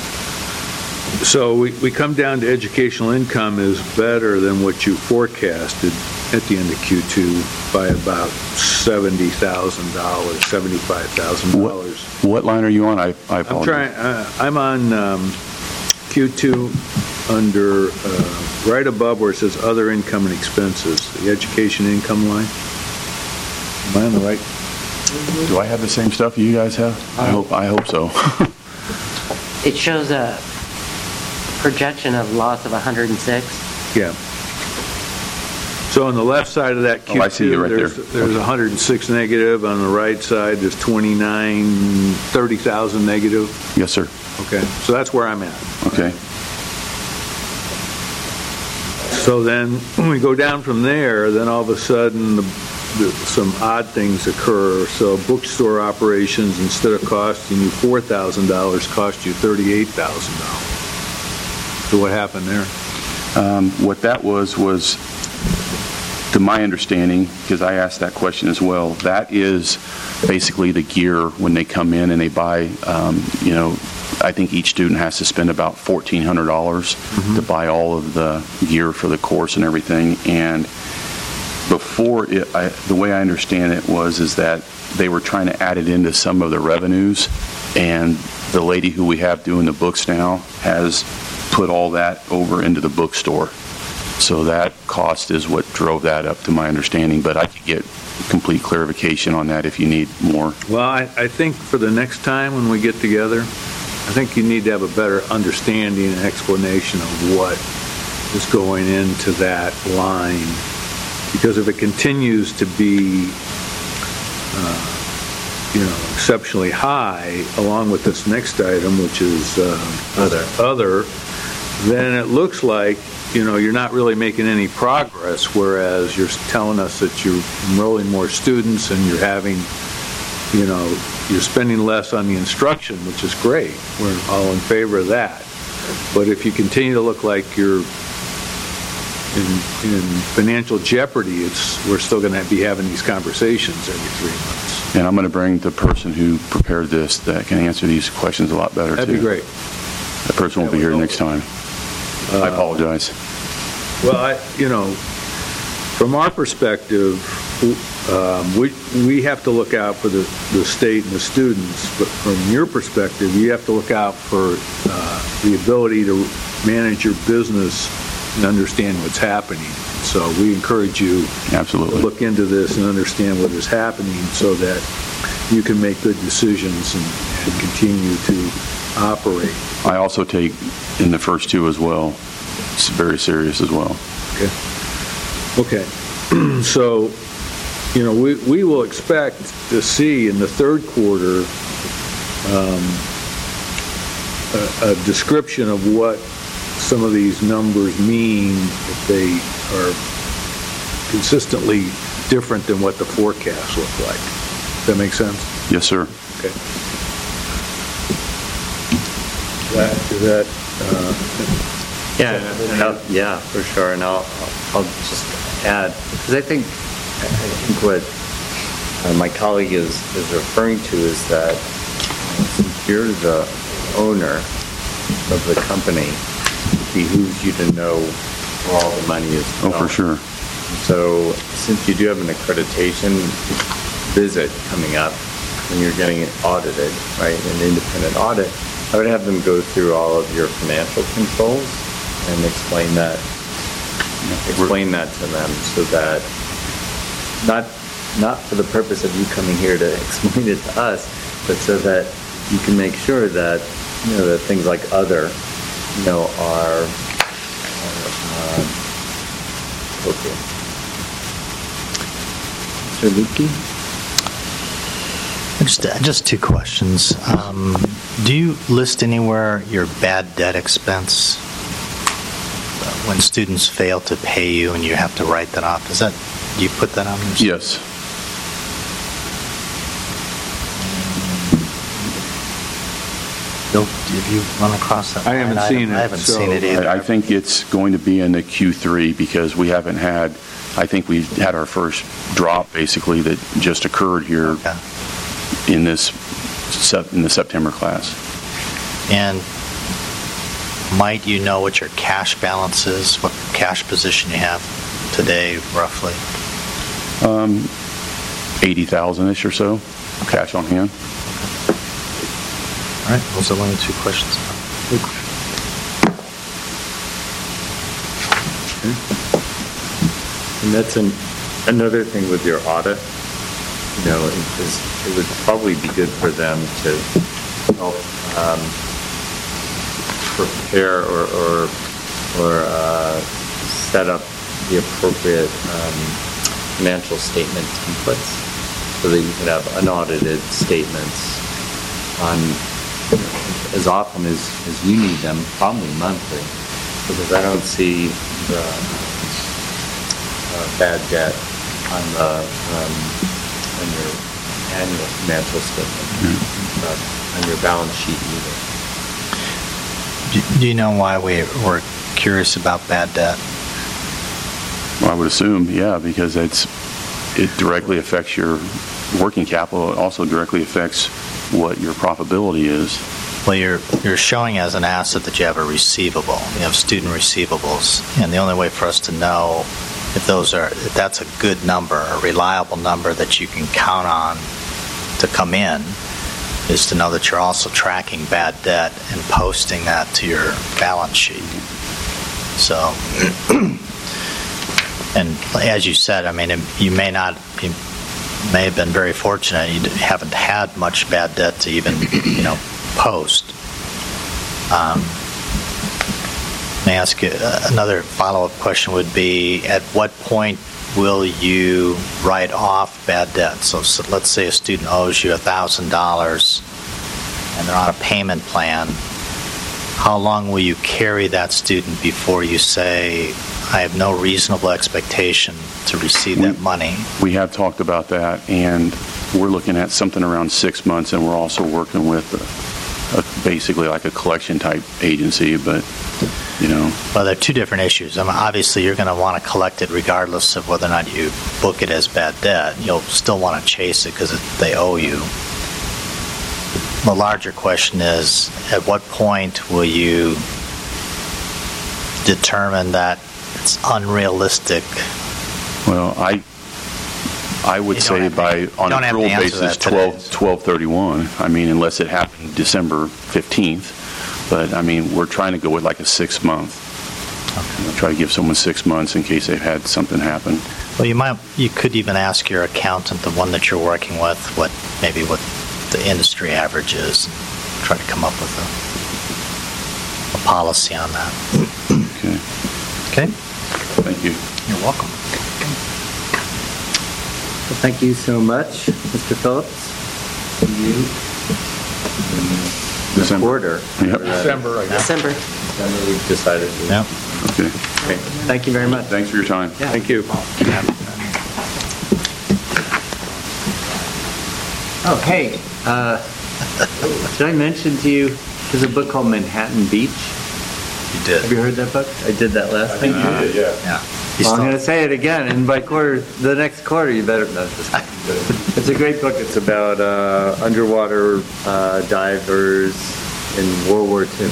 So we, we come down to educational income is better than what you forecasted at the end of Q two by about seventy thousand dollars, seventy-five thousand dollars. What, what line are you on? I, I apologize. I'm trying, uh, I'm on um, Q two under, uh, right above where it says other income and expenses, the education income line. Am I on the right? Do I have the same stuff you guys have? I hope, I hope so. It shows a projection of loss of one hundred six. Yeah. So on the left side of that Q two, Oh, I see it right there. there's, there's one hundred six negative. On the right side, there's twenty-nine, thirty thousand negative. Yes, sir. Okay, so that's where I'm at. Okay. So then, when we go down from there, then all of a sudden, the, the, some odd things occur. So bookstore operations, instead of costing you four thousand dollars, cost you thirty-eight thousand dollars. So what happened there? Um, What that was, was, to my understanding, because I asked that question as well, that is basically the gear when they come in and they buy, um, you know, I think each student has to spend about fourteen hundred dollars to buy all of the gear for the course and everything. And before, it, I, the way I understand it was, is that they were trying to add it into some of the revenues, and the lady who we have doing the books now has put all that over into the bookstore. So that cost is what drove that up, to my understanding, but I could get complete clarification on that if you need more. Well, I, I think for the next time when we get together, I think you need to have a better understanding and explanation of what is going into that line. Because if it continues to be, uh, you know, exceptionally high, along with this next item, which is uh, Other. other, then it looks like, you know, you're not really making any progress, whereas you're telling us that you're enrolling more students and you're having, you know, you're spending less on the instruction, which is great. We're all in favor of that. But if you continue to look like you're in, in financial jeopardy, it's, we're still going to be having these conversations every three months. And I'm going to bring the person who prepared this that can answer these questions a lot better, That'd too. be great. That person will be here next time. I apologize. Well, I, you know, from our perspective, um, we we have to look out for the, the state and the students, but from your perspective, you have to look out for uh, the ability to manage your business and understand what's happening. So we encourage you Absolutely. to look into this and understand what is happening so that you can make good decisions and, and continue to operate. I also take in the first two as well. It's very serious as well. Okay. Okay. So, you know, we, we will expect to see in the third quarter um, a, a description of what some of these numbers mean if they are consistently different than what the forecasts look like. Does that make sense? Yes, sir. Okay. That, is that, uh, Yeah, and I'll- yeah, for sure, and I'll, I'll just add, because I think, I think what uh, my colleague is, is referring to is that uh, since you're the owner of the company, it behooves you to know where all the money is Oh, going. for sure. So since you do have an accreditation visit coming up, and you're getting it audited, right, an independent audit, I would have them go through all of your financial controls and explain that, explain that to them so that, not, not for the purpose of you coming here to explain it to us, but so that you can make sure that, you know, that things like other, you know, are, are um, okay. Mister Lukey? Just, just two questions. Um, do you list anywhere your bad debt expense when students fail to pay you and you have to write that off? Is that, do you put that on your? Yes. Bill, have you run across that? I haven't line seen item? it, I haven't so- seen it either. I I think it's going to be in the Q three because we haven't had, I think we had our first drop basically that just occurred here Okay. in this, sep- in the September class. And might you know what your cash balance is, what cash position you have today roughly? Um, eighty thousand-ish or so, cash on hand. All right, those are only two questions. And that's an, another thing with your audit, you know, it is, it would probably be good for them to help um, prepare or, or, or uh, set up the appropriate um, financial statement templates so that you can have unaudited statements on as often as, as you need them, probably monthly, because I don't see the uh, bad debt on the um, on your annual financial statement, uh, on your balance sheet either. Do do you know why we were curious about bad debt? Well, I would assume, yeah, because it's, it directly affects your working capital. It also directly affects what your profitability is. Well, you're you're showing as an asset that you have a receivable. You have student receivables, and the only way for us to know if those are if that's a good number, a reliable number that you can count on to come in, is to know that you're also tracking bad debt and posting that to your balance sheet. So, and as you said, I mean, it- you may not, you may have been very fortunate. You haven't had much bad debt to even, you know, post. Um, May I ask you, uh, another follow-up question would be, at what point will you write off bad debt? So, so let's say a student owes you one thousand dollars and they're on a payment plan. How long will you carry that student before you say, I have no reasonable expectation to receive that money? We have talked about that, and we're looking at something around six months, and we're also working with a, a, basically like a collection-type agency, but, you know. Well, they're two different issues. I mean, obviously, you're going to want to collect it regardless of whether or not you book it as bad debt. You'll still want to chase it because they owe you. The larger question is, at what point will you determine that it's unrealistic? Well, I I would You don't say have to- by, you on don't a have to accrual answer basis, that today. twelve twelve thirty-one. I mean, unless it happened December fifteenth. But, I mean, we're trying to go with like a six-month. You know, try to give someone six months in case they've had something happen. Well, you might, you could even ask your accountant, the one that you're working with, what maybe what the industry average is. Try to come up with a, a policy on that. Okay. Okay. Thank you. You're welcome. Well, thank you so much, Mister Phillips. See you in the December. quarter. Yep. December, I guess. December. December, we've decided. to- Yep. Okay. Great. Thank you very much. Thanks for your time. Thank you. Oh, hey, uh, did I mention to you, there's a book called Manhattan Beach? You did. Have you heard that book? I did that last time. yeah. Yeah. You Well, I'm still- going to say it again, and by quarter, the next quarter, you better, no, just kidding. It's a great book. It's about uh, underwater uh, divers in World War Two.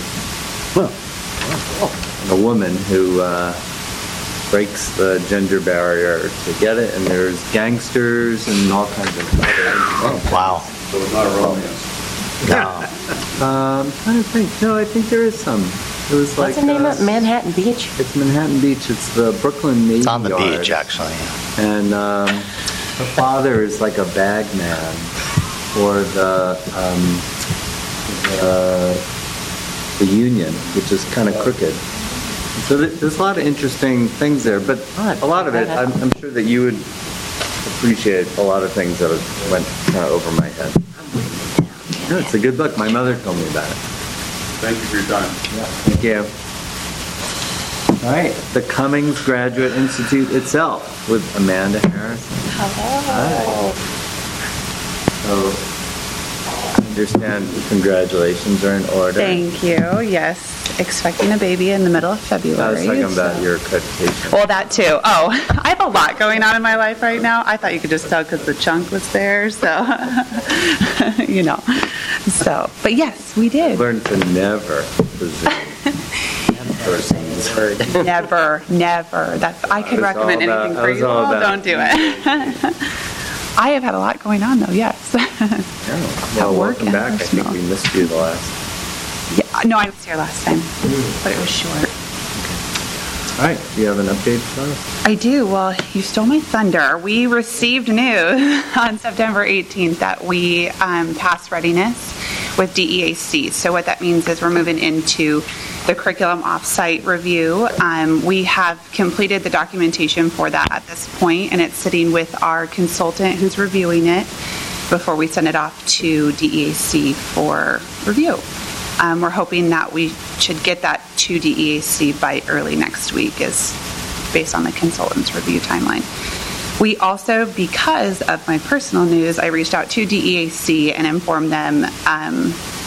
And a woman who uh, breaks the gender barrier to get it, and there's gangsters and all kinds of other. Wow. So it's not a romance. No. Um, I'm trying to think. No, I think there is some. It was like. What's the name uh, of it? Manhattan Beach? It's Manhattan Beach. It's the Brooklyn Navy It's on the Yard. beach, actually. And um, her father is like a bag man for the um, the, the union, which is kind of crooked. So th- there's a lot of interesting things there, but a lot of it, I'm, I'm sure that you would appreciate a lot of things that went kind of over my head. No, it's a good book. My mother told me about it. Thank you for your time. Thank you. All right, the Cummings Graduate Institute itself with Amanda Harrison. Hello. So, I understand congratulations are in order. Thank you. Yes, expecting a baby in the middle of February. I was talking about so- your accreditation. Well, that too. Oh, I have a lot going on in my life right now. I thought you could just tell because the chunk was there, so, you know. So, but yes, we did. Learn to never presume. Never, never. That's, I could I was all recommend about- anything I for was you. all Oh, about don't do it. I have had a lot going on though, yes. Oh, well, At work welcome and back. I think personal. we missed you the last. Yeah, no, I was here last time, but it was short. All right, do you have an update for us? I do. Well, you stole my thunder. We received news on September eighteenth that we um, passed readiness with D E A C. So what that means is we're moving into the curriculum offsite review. Um, we have completed the documentation for that at this point, and it's sitting with our consultant who's reviewing it before we send it off to D E A C for review. Um, we're hoping that we should get that to D E A C by early next week, is based on the consultant's review timeline. We also, because of my personal news, I reached out to D E A C and informed them um,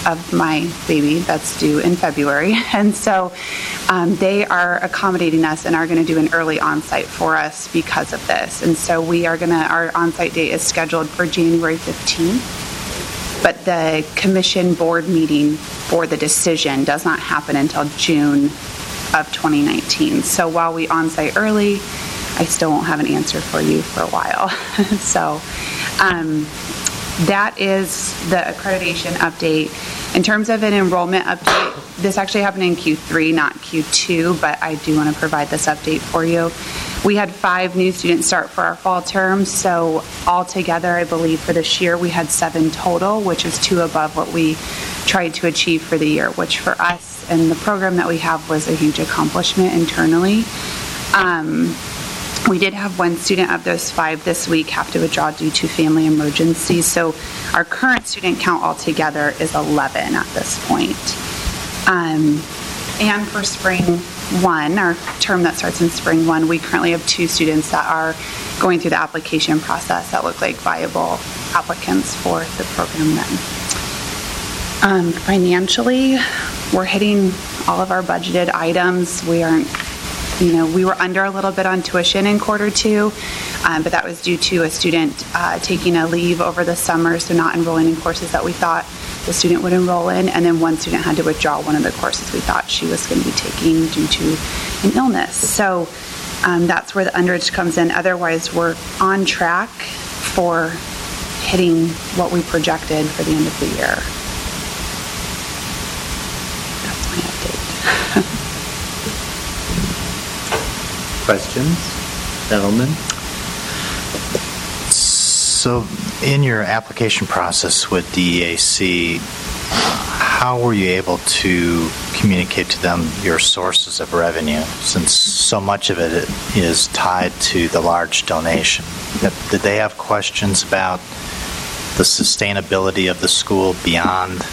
of my baby that's due in February. And so um, they are accommodating us and are going to do an early on-site for us because of this. And so we are going to, our on-site date is scheduled for January fifteenth, but the commission board meeting for the decision does not happen until June of twenty nineteen. So while we on-site early, I still won't have an answer for you for a while. So um, that is the accreditation update. In terms of an enrollment update, this actually happened in Q three, not Q two, but I do want to provide this update for you. We had five new students start for our fall term, so altogether, I believe for this year, we had seven total, which is two above what we tried to achieve for the year, which for us and the program that we have was a huge accomplishment internally. Um, We did have one student of those five this week have to withdraw due to family emergency. So our current student count altogether is eleven at this point. Um, and for spring one, our term that starts in spring one, we currently have two students that are going through the application process that look like viable applicants for the program then. Um, financially, we're hitting all of our budgeted items. We aren't You know, we were under a little bit on tuition in quarter two, um, but that was due to a student uh, taking a leave over the summer, so not enrolling in courses that we thought the student would enroll in, and then one student had to withdraw one of the courses we thought she was going to be taking due to an illness. So um, that's where the underage comes in. Otherwise, we're on track for hitting what we projected for the end of the year. That's my update. Questions, gentlemen? So, in your application process with D E A C, how were you able to communicate to them your sources of revenue, since so much of it is tied to the large donation? Did they have questions about the sustainability of the school beyond,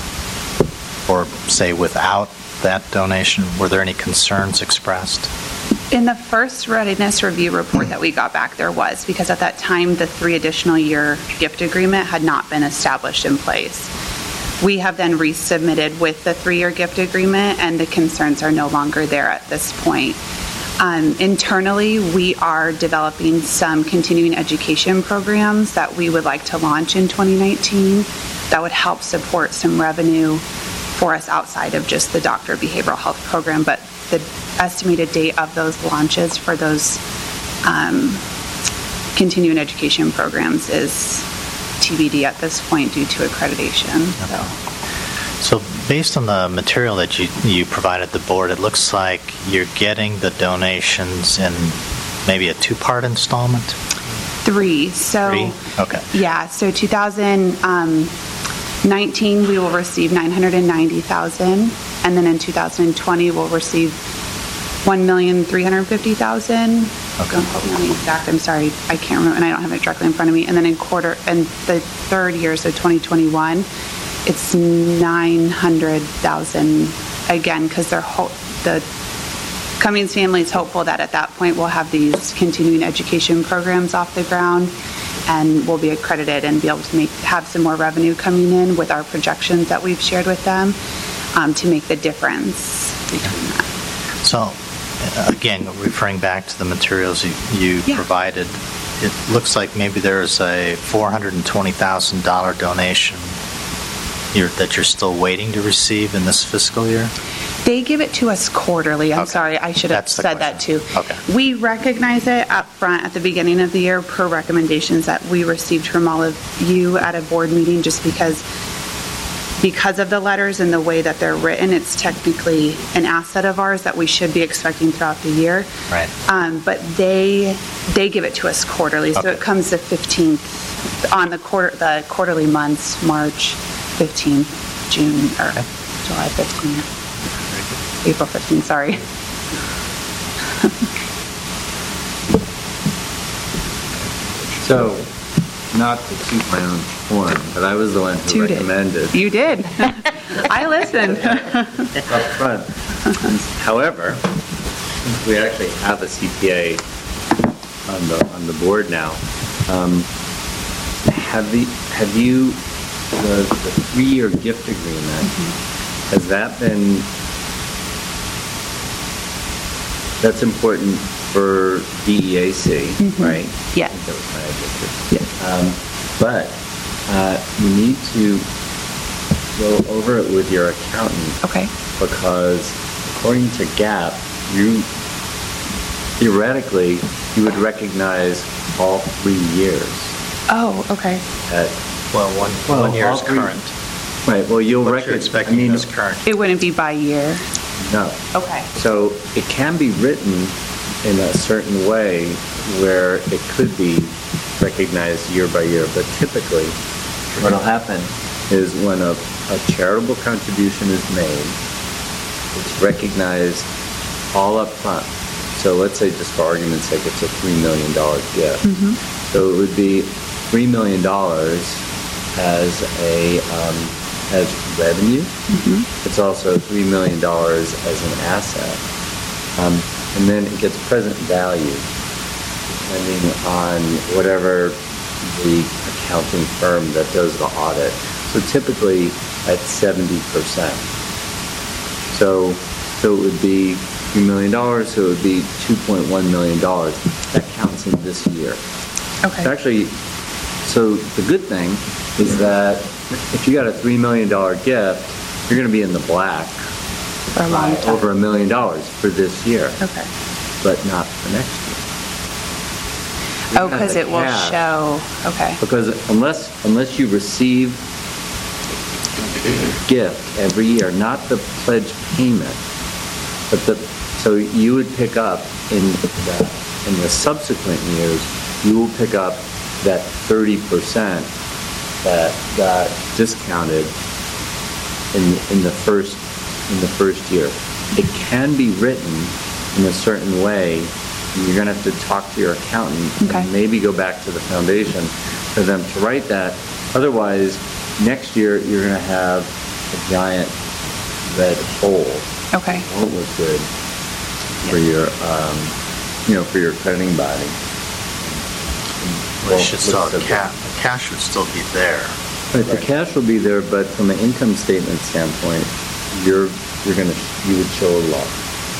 or say without that donation? Were there any concerns expressed? In the first readiness review report that we got back, there was, because at that time, the three additional year gift agreement had not been established in place. We have then resubmitted with the three-year gift agreement, and the concerns are no longer there at this point. Um, internally, we are developing some continuing education programs that we would like to launch in twenty nineteen that would help support some revenue for us outside of just the doctor of behavioral health program, but the estimated date of those launches for those um, continuing education programs is T B D at this point due to accreditation. So. so based on the material that you, you provided the board, it looks like you're getting the donations in maybe a two-part installment? Three. So, Three? Okay. Yeah, so two thousand nineteen we will receive nine hundred ninety thousand dollars, and then in two thousand twenty we'll receive one million three hundred fifty thousand dollars. Okay. Don't quote me on the exact, I'm sorry, I can't remember, and I don't have it directly in front of me. And then in quarter, and the third year, so twenty twenty-one, it's nine hundred thousand dollars again, because they're ho- the Cummings family is hopeful that at that point we'll have these continuing education programs off the ground, and we'll be accredited and be able to make have some more revenue coming in with our projections that we've shared with them um, to make the difference between that. So, again, referring back to the materials you, you Yeah. provided, it looks like maybe there's a four hundred twenty thousand dollars donation you're, that you're still waiting to receive in this fiscal year? They give it to us quarterly. I'm Okay. sorry, I should have That's the said that too. Okay. We recognize it up front at the beginning of the year per recommendations that we received from all of you at a board meeting, just because because of the letters and the way that they're written, it's technically an asset of ours that we should be expecting throughout the year. Right. Um, but they they give it to us quarterly, so Okay. it comes the fifteenth on the quarter the quarterly months, March fifteenth, June or Okay. July fifteenth. April fifteenth, sorry. So, not to toot my own horn, but I was the one who Toot it. recommended You did. I listened. up front. However, since we actually have a C P A on the on the board now, um, have the have you the the three-year gift agreement, has that been, that's important for D E A C, right? Yeah. I think that was my objective. Um, But uh, you need to go over it with your accountant. Okay. Because according to GAAP, you, theoretically, you would recognize all three years. Oh, okay. At, Well, one, Well, one year all is three- current. right, well, you'll What you're recognize, I expecting mean, is current. It wouldn't be by year. no. Okay. So it can be written in a certain way where it could be recognized year by year, but typically, what'll happen is when a, a charitable contribution is made, it's recognized all up front. So let's say, just for argument's sake, it's a three million dollars gift. So it would be three million dollars as a, um, as revenue. It's also three million dollars as an asset. Um, and then it gets present value, depending on whatever the accounting firm that does the audit. So typically at seventy percent. So, so it would be three million dollars, so it would be two point one million dollars. That counts in this year. Okay. It's actually, so the good thing is that if you got a three million dollars gift, you're going to be in the black For a long by time. over a million dollars for this year, Okay. but not for next year. Oh, because it will Yeah. show, okay. Because unless, unless you receive gift every year, not the pledge payment, but the, so you would pick up in the, in the subsequent years, you will pick up that thirty percent that got discounted in, in the first, in the first year. It can be written in a certain way, and you're gonna have to talk to your accountant Okay. and maybe go back to the foundation for them to write that. Otherwise, next year, you're gonna have a giant red hole. Okay. It won't look good for your, um, you know, for your crediting body. Well, it should still, Won't look so ca- the cash should still be there. Right, the cash will be there, but from an income statement standpoint, you're, you're gonna, you would show a loss.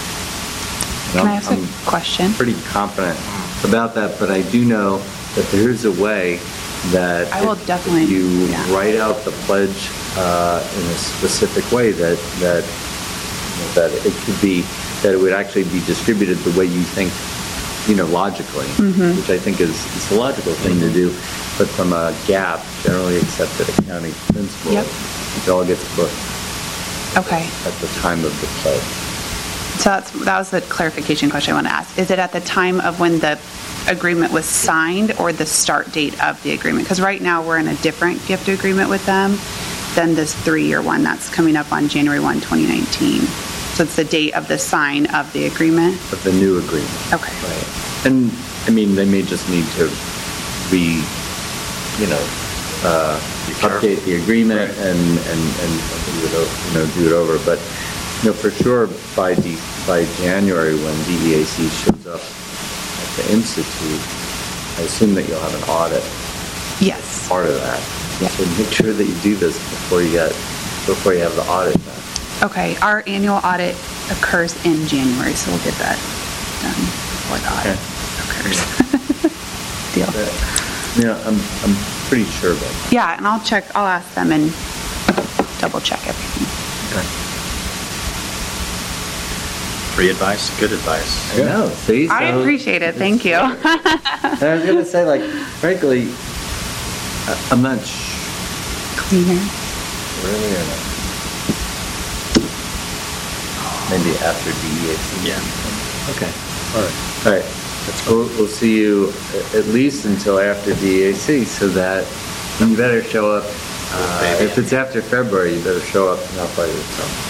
And Can I I'm- ask a I'm question? pretty confident about that, but I do know that there is a way that I will if definitely, you yeah. write out the pledge uh, in a specific way that, that, that it could be, that it would actually be distributed the way you think, you know, logically, Mhm. which I think is, is the logical thing to do. But from a GAAP, generally accepted accounting principle, Yep. it all gets booked Okay. at the time of the pledge. So that's, that was the clarification question I want to ask. Is it at the time of when the agreement was signed or the start date of the agreement? Because right now, we're in a different gift agreement with them than this three-year one that's coming up on January first, twenty nineteen. So it's the date of the sign of the agreement? Of the new agreement. Okay. Right. And, I mean, they may just need to re, you know, uh, update the agreement and, and, and do it, o- you know, do it over. But, you know, for sure, by D, by January, when D E A C shows up at the Institute, I assume that you'll have an audit. Yes. Part of that. Yeah. So make sure that you do this before you get, before you have the audit done. Okay, our annual audit occurs in January, so we'll get that done before the audit occurs. Deal. Yeah, I'm, I'm pretty sure about that. Yeah, and I'll check, I'll ask them and double check everything. Free advice, good advice. I know, see? I so- appreciate it, thank you. And I was gonna say, like, frankly, I- I'm not sh- Cleaner. really or not. Maybe after D E A C. Yeah. Okay, all right. All right, we'll, we'll see you a- at least until after D E A C, so that you better show up, uh, if it's after February, you better show up not by yourself.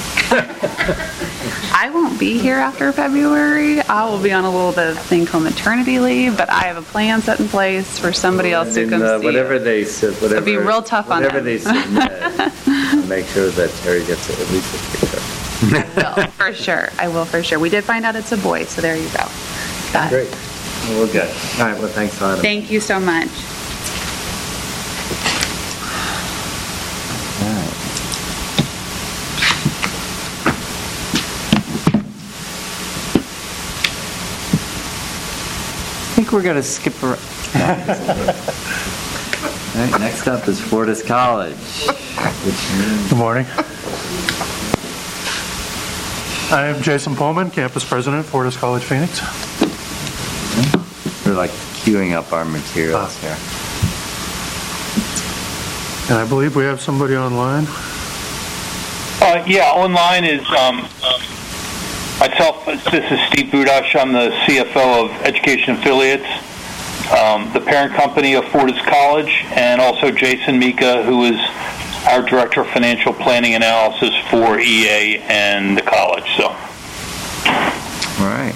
I won't be here after February. I will be on a little bit of thing called maternity leave, but I have a plan set in place for somebody else to And, come uh, see Whatever you. they, sub- whatever. be real tough on Whatever them. they submit, I'll make sure that Terry gets at least a picture. I will, for sure. I will, for sure. We did find out it's a boy, so there you go. Got it. Great. Well, we're good. All right, well, thanks, Lana. Thank you so much. think we're going to skip around. All right, next up is Fortis College. Good morning. I am Jason Pullman, Campus President, Fortis College Phoenix. We're like queuing up our materials Ah. here. And I believe we have somebody online. Uh, yeah, online is um, myself. This is Steve Budash. I'm the C F O of Education Affiliates, um, the parent company of Fortis College, and also Jason Mika, who is our Director of Financial Planning Analysis for E A and the college. So, All right.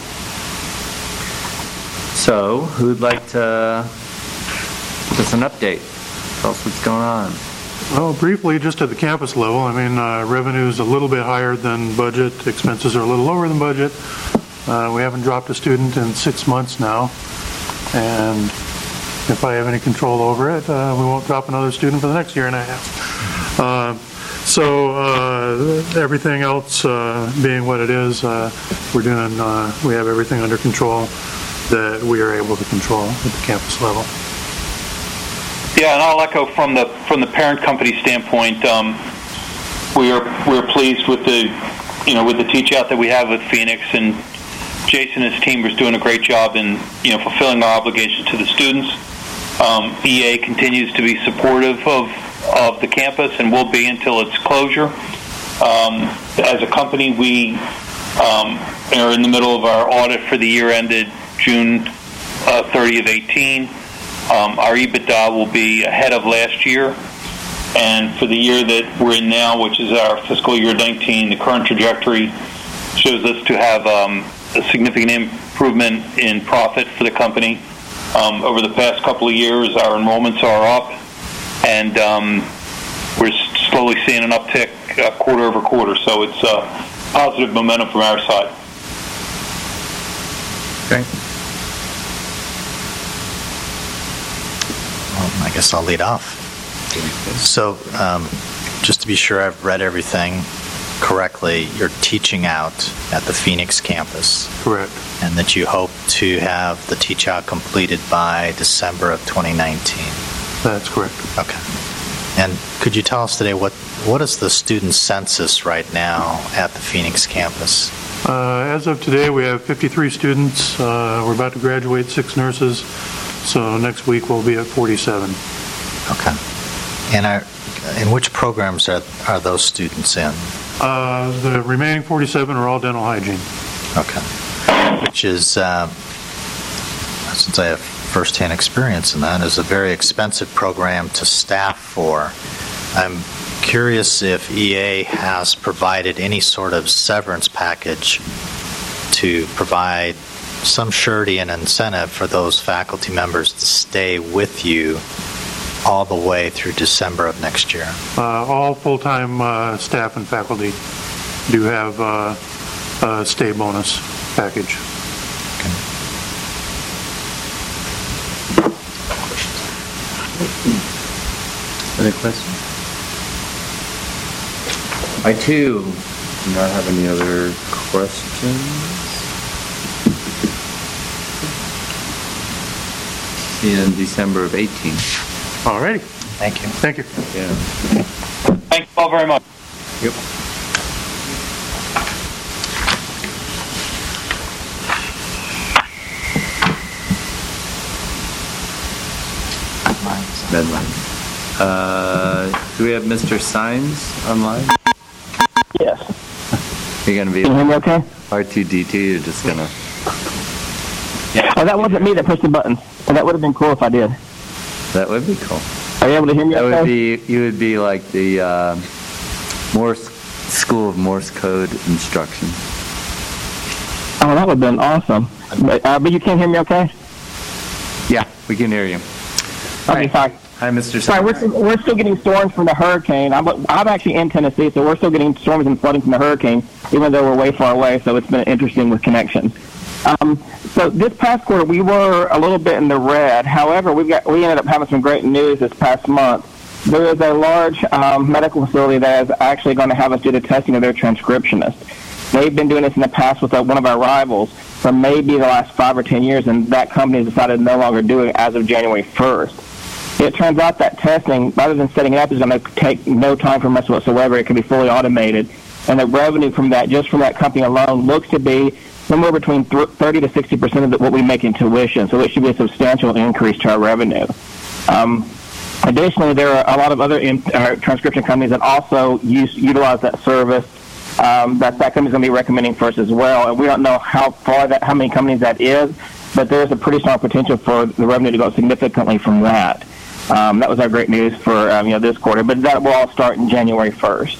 So, who'd like to give us an update? Tell us what's going on. Well, briefly, just at the campus level, I mean, uh, revenue is a little bit higher than budget. Expenses are a little lower than budget. Uh, we haven't dropped a student in six months now. And if I have any control over it, uh, we won't drop another student for the next year and a half. Uh, so uh, everything else uh, being what it is, uh, we're doing, uh, we have everything under control that we are able to control at the campus level. yeah, and I'll echo from the from the parent company standpoint. Um, we are we are pleased with the you know with the teach out that we have with Phoenix, and Jason and his team is doing a great job in you know fulfilling our obligations to the students. Um, E A continues to be supportive of of the campus and will be until its closure. Um, as a company, we um, are in the middle of our audit for the year ended June uh, thirtieth, eighteen. Um, our EBITDA will be ahead of last year, and for the year that we're in now, which is our fiscal year nineteen, the current trajectory shows us to have um, a significant improvement in profit for the company. Um, over the past couple of years, our enrollments are up, and um, we're slowly seeing an uptick uh, quarter over quarter, so it's uh, positive momentum from our side. Okay. Well, I guess I'll lead off. So, um, just to be sure I've read everything correctly, you're teaching out at the Phoenix campus. Correct. And that you hope to have the teach out completed by December of twenty nineteen. That's correct. Okay. And could you tell us today what what is the student census right now at the Phoenix campus? Uh, as of today, we have fifty-three students. Uh, we're about to graduate six nurses, so next week we'll be at forty-seven. Okay. And are, in which programs are, are those students in? Uh, the remaining forty-seven are all dental hygiene. Okay. Which is, uh, since I have firsthand experience in that, is a very expensive program to staff for. I'm curious if E A has provided any sort of severance package to provide some surety and incentive for those faculty members to stay with you all the way through December of next year. Uh, all full-time uh, staff and faculty do have uh, a stay bonus package. Any questions? I too do not have any other questions. See you in December of eighteen. All righty. Thank you. Thank you. Yeah. Thank you all very much. Yep. Medline. Uh, do we have Mister Sines online? Yes. You're going to be Can you hear me okay? R two D two, you're just going to... Oh, that wasn't me that pushed the buttons. Well, that would have been cool if I did. That would be cool. Are you able to hear me That okay? would be, you would be like the uh, Morse School of Morse Code Instruction. Oh, that would have been awesome. But, uh, but you can't hear me okay? Yeah, we can hear you. Okay, fine. Hi, Mister Sorry, we're still, we're still getting storms from the hurricane. I'm, I'm actually in Tennessee, so we're still getting storms and flooding from the hurricane, even though we're way far away, so it's been interesting with connections. Um, so this past quarter, we were a little bit in the red. However, we got we ended up having some great news this past month. There is a large um, medical facility that is actually going to have us do the testing of their transcriptionist. They've been doing this in the past with uh, one of our rivals, for maybe the last five or ten years, and that company has decided to no longer do it as of January first. It turns out that testing, rather than setting it up, is going to take no time from us whatsoever. It can be fully automated. And the revenue from that, just from that company alone, looks to be somewhere between thirty to sixty percent of what we make in tuition. So it should be a substantial increase to our revenue. Um, additionally, there are a lot of other in, uh, transcription companies that also use, utilize that service. Um, that that company's going to be recommending for us as well. And we don't know how far that, how many companies that is, but there's a pretty strong potential for the revenue to go significantly from that. Um, that was our great news for um, you know this quarter, but that will all start in January first.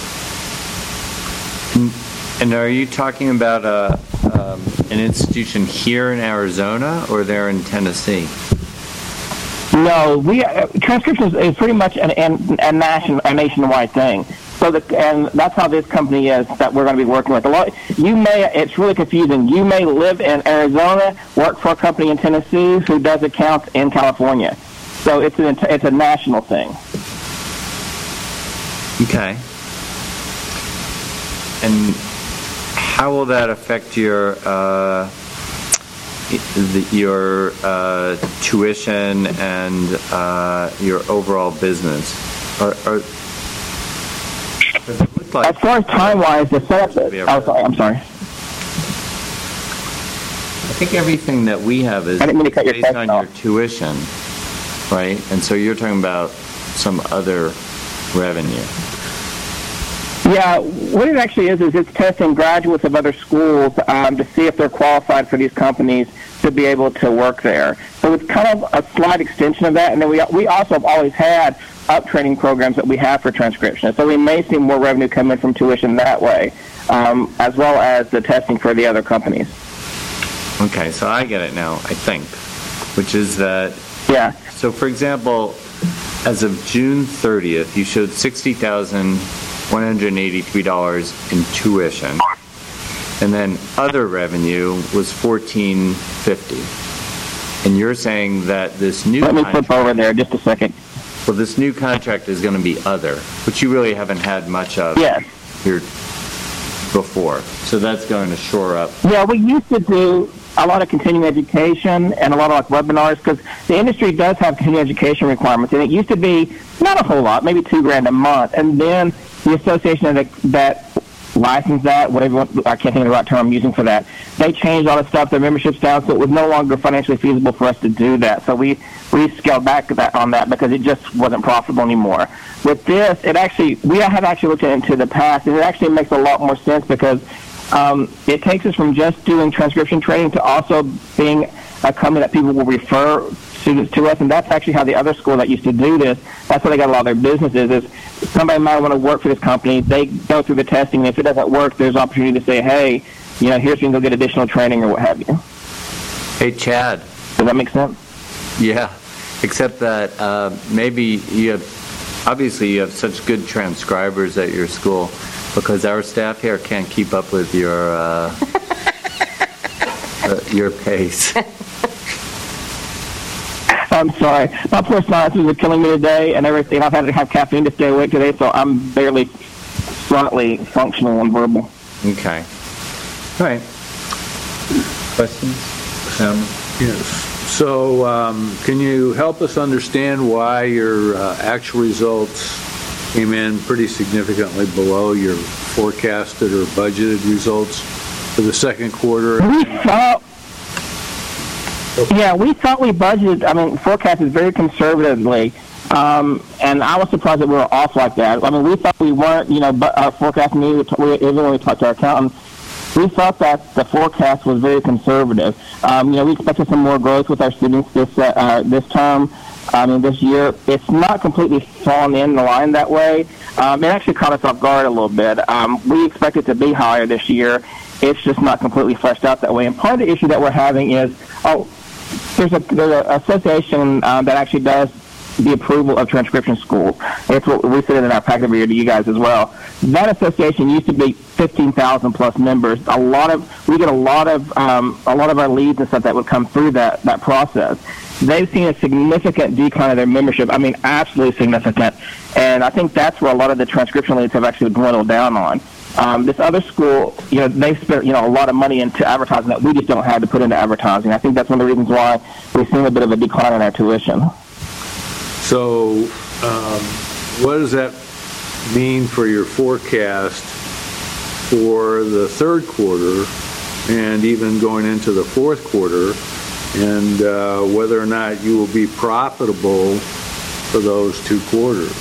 And are you talking about a, um, an institution here in Arizona or there in Tennessee? No, we uh, transcription is, is pretty much an, an, a, nation, a nationwide thing. So, the, and that's how this company is that we're going to be working with. A lot, you may, it's really confusing. You may live in Arizona, work for a company in Tennessee who does accounts in California. So it's an it's a national thing. Okay. And how will that affect your uh, the, your uh, tuition and uh, your overall business? Or, or, like as far as time-wise, the setup. Oh, sorry. I'm sorry. I think everything that we have is based on your tuition, right? And so you're talking about some other revenue. Yeah, what it actually is is it's testing graduates of other schools um, to see if they're qualified for these companies to be able to work there. So it's kind of a slight extension of that. And then we we also have always had up training programs that we have for transcription. So we may see more revenue come in from tuition that way, um, as well as the testing for the other companies. Okay, so I get it now, I think, which is that... Yeah. So, for example, as of June thirtieth, you showed sixty thousand one hundred eighty-three dollars in tuition, and then other revenue was fourteen fifty. And you're saying that this new Let me contract, flip over there just a second. Well, this new contract is going to be other, which you really haven't had much of yes. here before. So that's going to shore up. Yeah, we used to do a lot of continuing education and a lot of like webinars because the industry does have continuing education requirements, and it used to be not a whole lot, maybe two grand a month, and then the association that, that licensed that, whatever, I can't think of the right term I'm using for that, they changed all the stuff, their memberships down, so it was no longer financially feasible for us to do that. So we, we scaled back that, on that because it just wasn't profitable anymore. With this, it actually, we have actually looked into the past, and it actually makes a lot more sense because um, it takes us from just doing transcription training to also being a company that people will refer students to us, and that's actually how the other school that used to do this, that's how they got a lot of their businesses, is somebody might want to work for this company, they go through the testing, and if it doesn't work, there's opportunity to say, hey, you know, here's you can go get additional training or what have you. Hey, Chad. Does that make sense? Yeah, except that uh, maybe you have, obviously you have such good transcribers at your school because our staff here can't keep up with your, uh, uh, your pace. I'm sorry. My poor sinuses are killing me today and everything. I've had to have caffeine to stay awake today, so I'm barely slightly functional and verbal. Okay. All right. Questions? Um, yes. So um, can you help us understand why your uh, actual results came in pretty significantly below your forecasted or budgeted results for the second quarter? We thought... Yeah, we thought we budgeted, I mean, forecasted very conservatively, um, and I was surprised that we were off like that. I mean, we thought we weren't, you know, but our forecasting, we, even when we talked to our accountants, we thought that the forecast was very conservative. Um, you know, we expected some more growth with our students this uh, this term, I mean, this year. It's not completely fallen in the line that way. Um, it actually caught us off guard a little bit. Um, we expected to be higher this year. It's just not completely fleshed out that way. And part of the issue that we're having is, oh, There's a there's an association um, that actually does the approval of transcription schools. It's what we said in our packet over here to you guys as well. That association used to be fifteen thousand plus members. A lot of we get a lot of um, a lot of our leads and stuff that would come through that that process. They've seen a significant decline of their membership. I mean, absolutely significant. And I think that's where a lot of the transcription leads have actually dwindled down on. Um, this other school, you know, they spent, you know, a lot of money into advertising that we just don't have to put into advertising. I think that's one of the reasons why we've seen a bit of a decline in our tuition. So um, what does that mean for your forecast for the third quarter and even going into the fourth quarter, and uh, whether or not you will be profitable for those two quarters?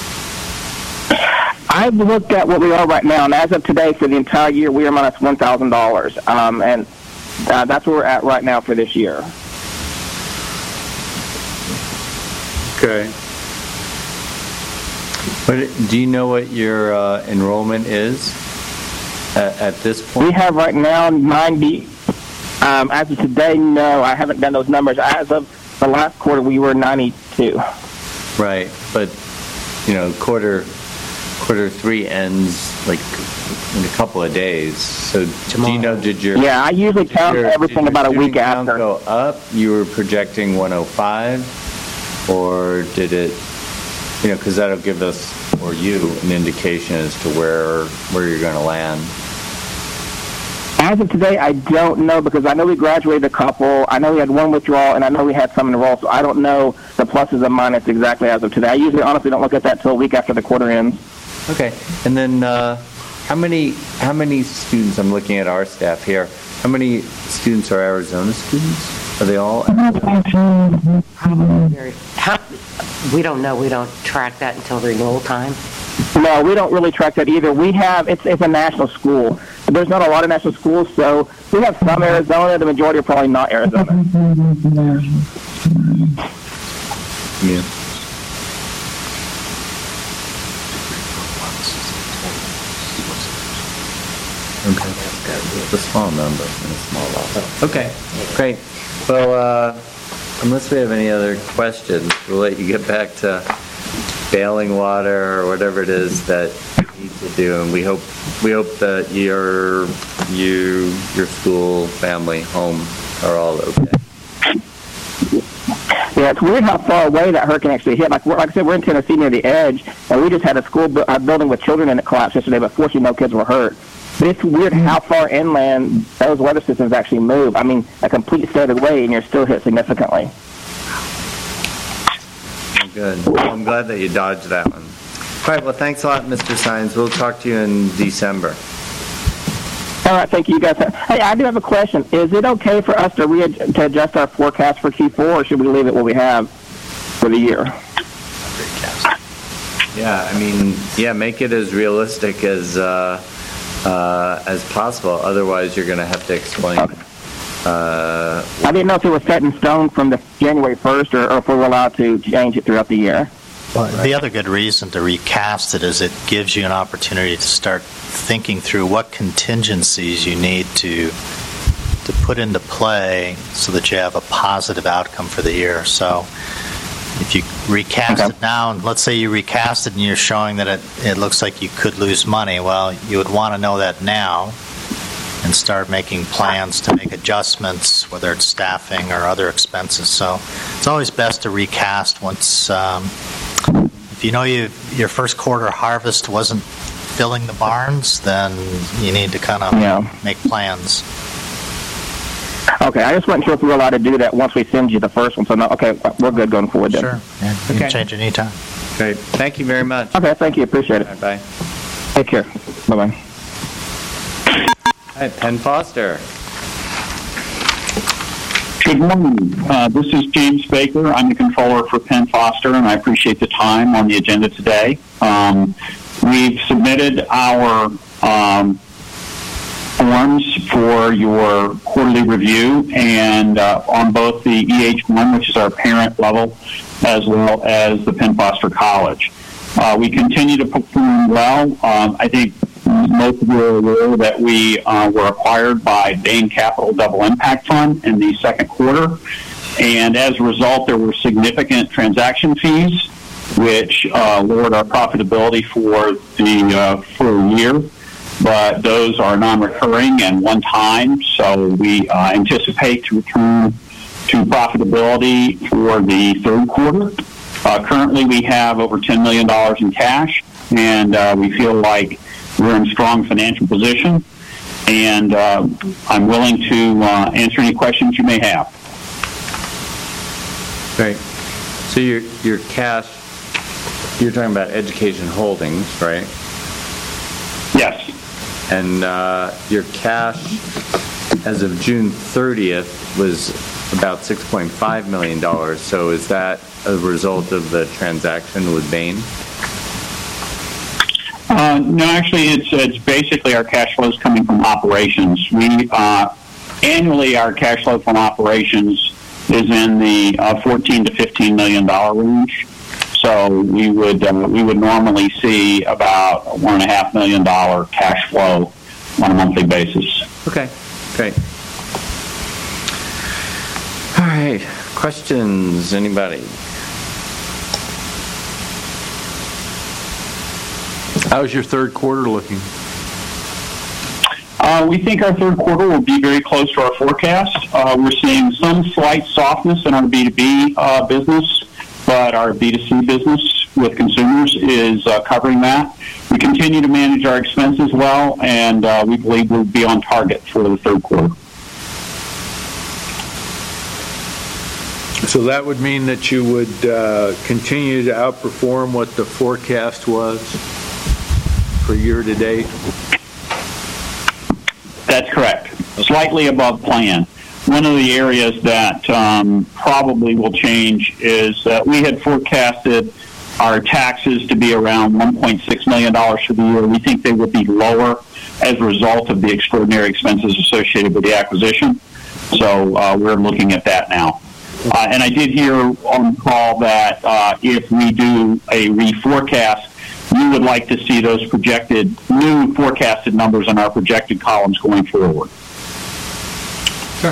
I've looked at what we are right now, and as of today, for the entire year, we are minus one thousand dollars, um, and uh, that's where we're at right now for this year. Okay. But do you know what your uh, enrollment is at, at this point? We have right now ninety. Um, as of today, no, I haven't done those numbers. As of the last quarter, we were ninety-two. Right, but, you know, quarter quarter three ends like in a couple of days. So do you know, did your... Yeah, I usually count your, everything about a week after. after. Go up? You were projecting one oh five, or did it, you know, because that'll give us, or you, an indication as to where where you're going to land. As of today, I don't know, because I know we graduated a couple. I know we had one withdrawal, and I know we had some enroll, so I don't know the pluses and minuses exactly as of today. I usually honestly don't look at that till a week after the quarter ends. Okay, and then uh, how many how many students? I'm looking at our staff here. How many students are Arizona students? Are they all? Very- How, we don't know. We don't track that until renewal time. No, we don't really track that either. We have, it's it's a national school. There's not a lot of national schools, so we have some Arizona. The majority are probably not Arizona. Yeah. Okay. It's a small number and a small lot. Okay, great. Well, uh, unless we have any other questions, we'll let you get back to bailing water or whatever it is that you need to do, and we hope we hope that your you your school, family, home are all okay. Yeah, it's weird how far away that hurricane actually hit. Like, we're, like I said, we're in Tennessee near the edge, and we just had a school bu- a building with children in it collapse yesterday, but fortunately no kids were hurt. But it's weird how far inland those weather systems actually move. I mean, a complete state away, and you're still hit significantly. Good. Well, I'm glad that you dodged that one. All right, well, thanks a lot, Mister Sines. We'll talk to you in December. All right, thank you guys. Hey, I do have a question. Is it okay for us to, re- to adjust our forecast for Q four, or should we leave it what we have for the year? Yeah, I mean, yeah, make it as realistic as uh, uh, as possible. Otherwise, you're going to have to explain. Okay. Uh, I didn't know if it was set in stone from the January first, or, or if we were allowed to change it throughout the year. Well, the other good reason to recast it is it gives you an opportunity to start thinking through what contingencies you need to to put into play so that you have a positive outcome for the year. So if you recast okay. it now, and let's say you recast it and you're showing that it, it looks like you could lose money, well, you would want to know that now and start making plans to make adjustments, whether it's staffing or other expenses. So it's always best to recast once, um, if you know you your first quarter harvest wasn't filling the barns, then you need to kind of yeah. make plans. Okay, I just wasn't sure if we were allowed to do that once we send you the first one. So, no, okay, we're good going forward then. Sure. Yeah, you okay. can change it anytime. Great. Thank you very much. Okay, thank you. Appreciate it. All right, bye. Take care. Bye-bye. Hi, Penn Foster. Good morning. Uh, this is James Baker. I'm the controller for Penn Foster, and I appreciate the time on the agenda today. Um, we've submitted our um, forms for your quarterly review, and uh, on both the E H one, which is our parent level, as well as the Penn Foster College. Uh, we continue to perform well. Um, I think most of you are aware that we uh, were acquired by Bain Capital Double Impact Fund in the second quarter. And as a result, there were significant transaction fees, which uh, lowered our profitability for the uh, full year. But those are non-recurring and one-time, so we uh, anticipate to return to profitability for the third quarter. Uh, currently, we have over ten million dollars in cash, and uh, we feel like we're in strong financial position, and uh, I'm willing to uh, answer any questions you may have. Great. So your your cash, you're talking about Education Holdings, right? Yes. And uh, your cash as of June thirtieth was about six point five million dollars. So is that a result of the transaction with Bain? Uh, no, actually, it's it's basically our cash flows coming from operations. We uh, annually our cash flow from operations is in the uh, fourteen to fifteen million dollar range. So we would uh, we would normally see about one and a half million dollar cash flow on a monthly basis. Okay, great. All right, questions? Anybody? How's your third quarter looking? Uh, we think our third quarter will be very close to our forecast. Uh, we're seeing some slight softness in our B two B uh, business, but our B two C business with consumers is uh, covering that. We continue to manage our expenses well, and uh, we believe we'll be on target for the third quarter. So that would mean that you would uh, continue to outperform what the forecast was for year to date? That's correct. Slightly above plan. One of the areas that um, probably will change is that we had forecasted our taxes to be around one point six million dollars for the year. We think they will be lower as a result of the extraordinary expenses associated with the acquisition. So uh, we're looking at that now. Uh, and I did hear on the call that uh, if we do a reforecast, you would like to see those projected, new forecasted numbers on our projected columns going forward. Sure.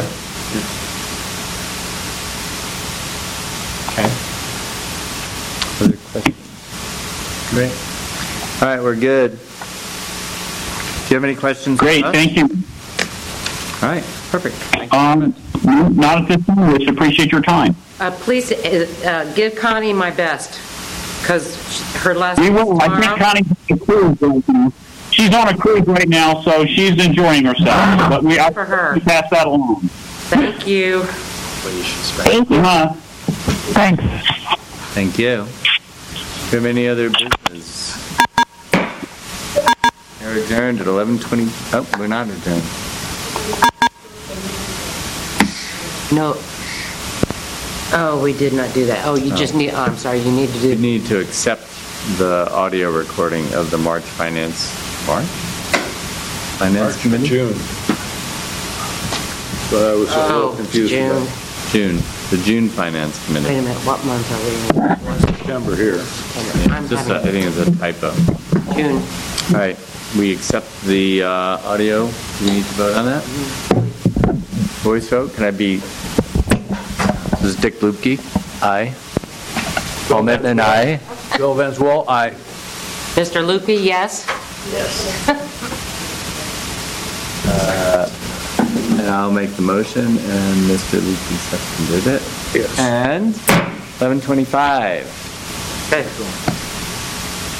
Okay. Other questions? Great. All right, we're good. Do you have any questions? Great, thank you. All right, perfect. Um, not at this time. We appreciate your time. Uh, please uh, uh, give Connie my best, because her last We will. I think Connie's on a cruise right now. She's on a cruise right now, so she's enjoying herself. But we I for her. pass that along. Thank you. Thank you. Uh, Thanks. Thank you. Do you have any other business? We're adjourned at eleven twenty. Oh, we're not adjourned. No. Oh, we did not do that. Oh, you just need, oh, I'm sorry, you need to do. You need to accept the audio recording of the March Finance, March? Finance Committee? June. So I was a little Oh, confused June. about June, the June Finance Committee. Wait a minute, what month are we in? September here. Yeah, I'm just a- I think it's a typo. June. All right, we accept the uh, audio. Do we need to vote on that? Voice vote? Can I be, this is Dick Lupke. Aye. Paul Mittman, aye. Bill Vanswell, aye. Mister Lupke, yes? Uh, And I'll make the motion, and Mister Lupke seconded it. Yes. And eleven twenty-five. Okay.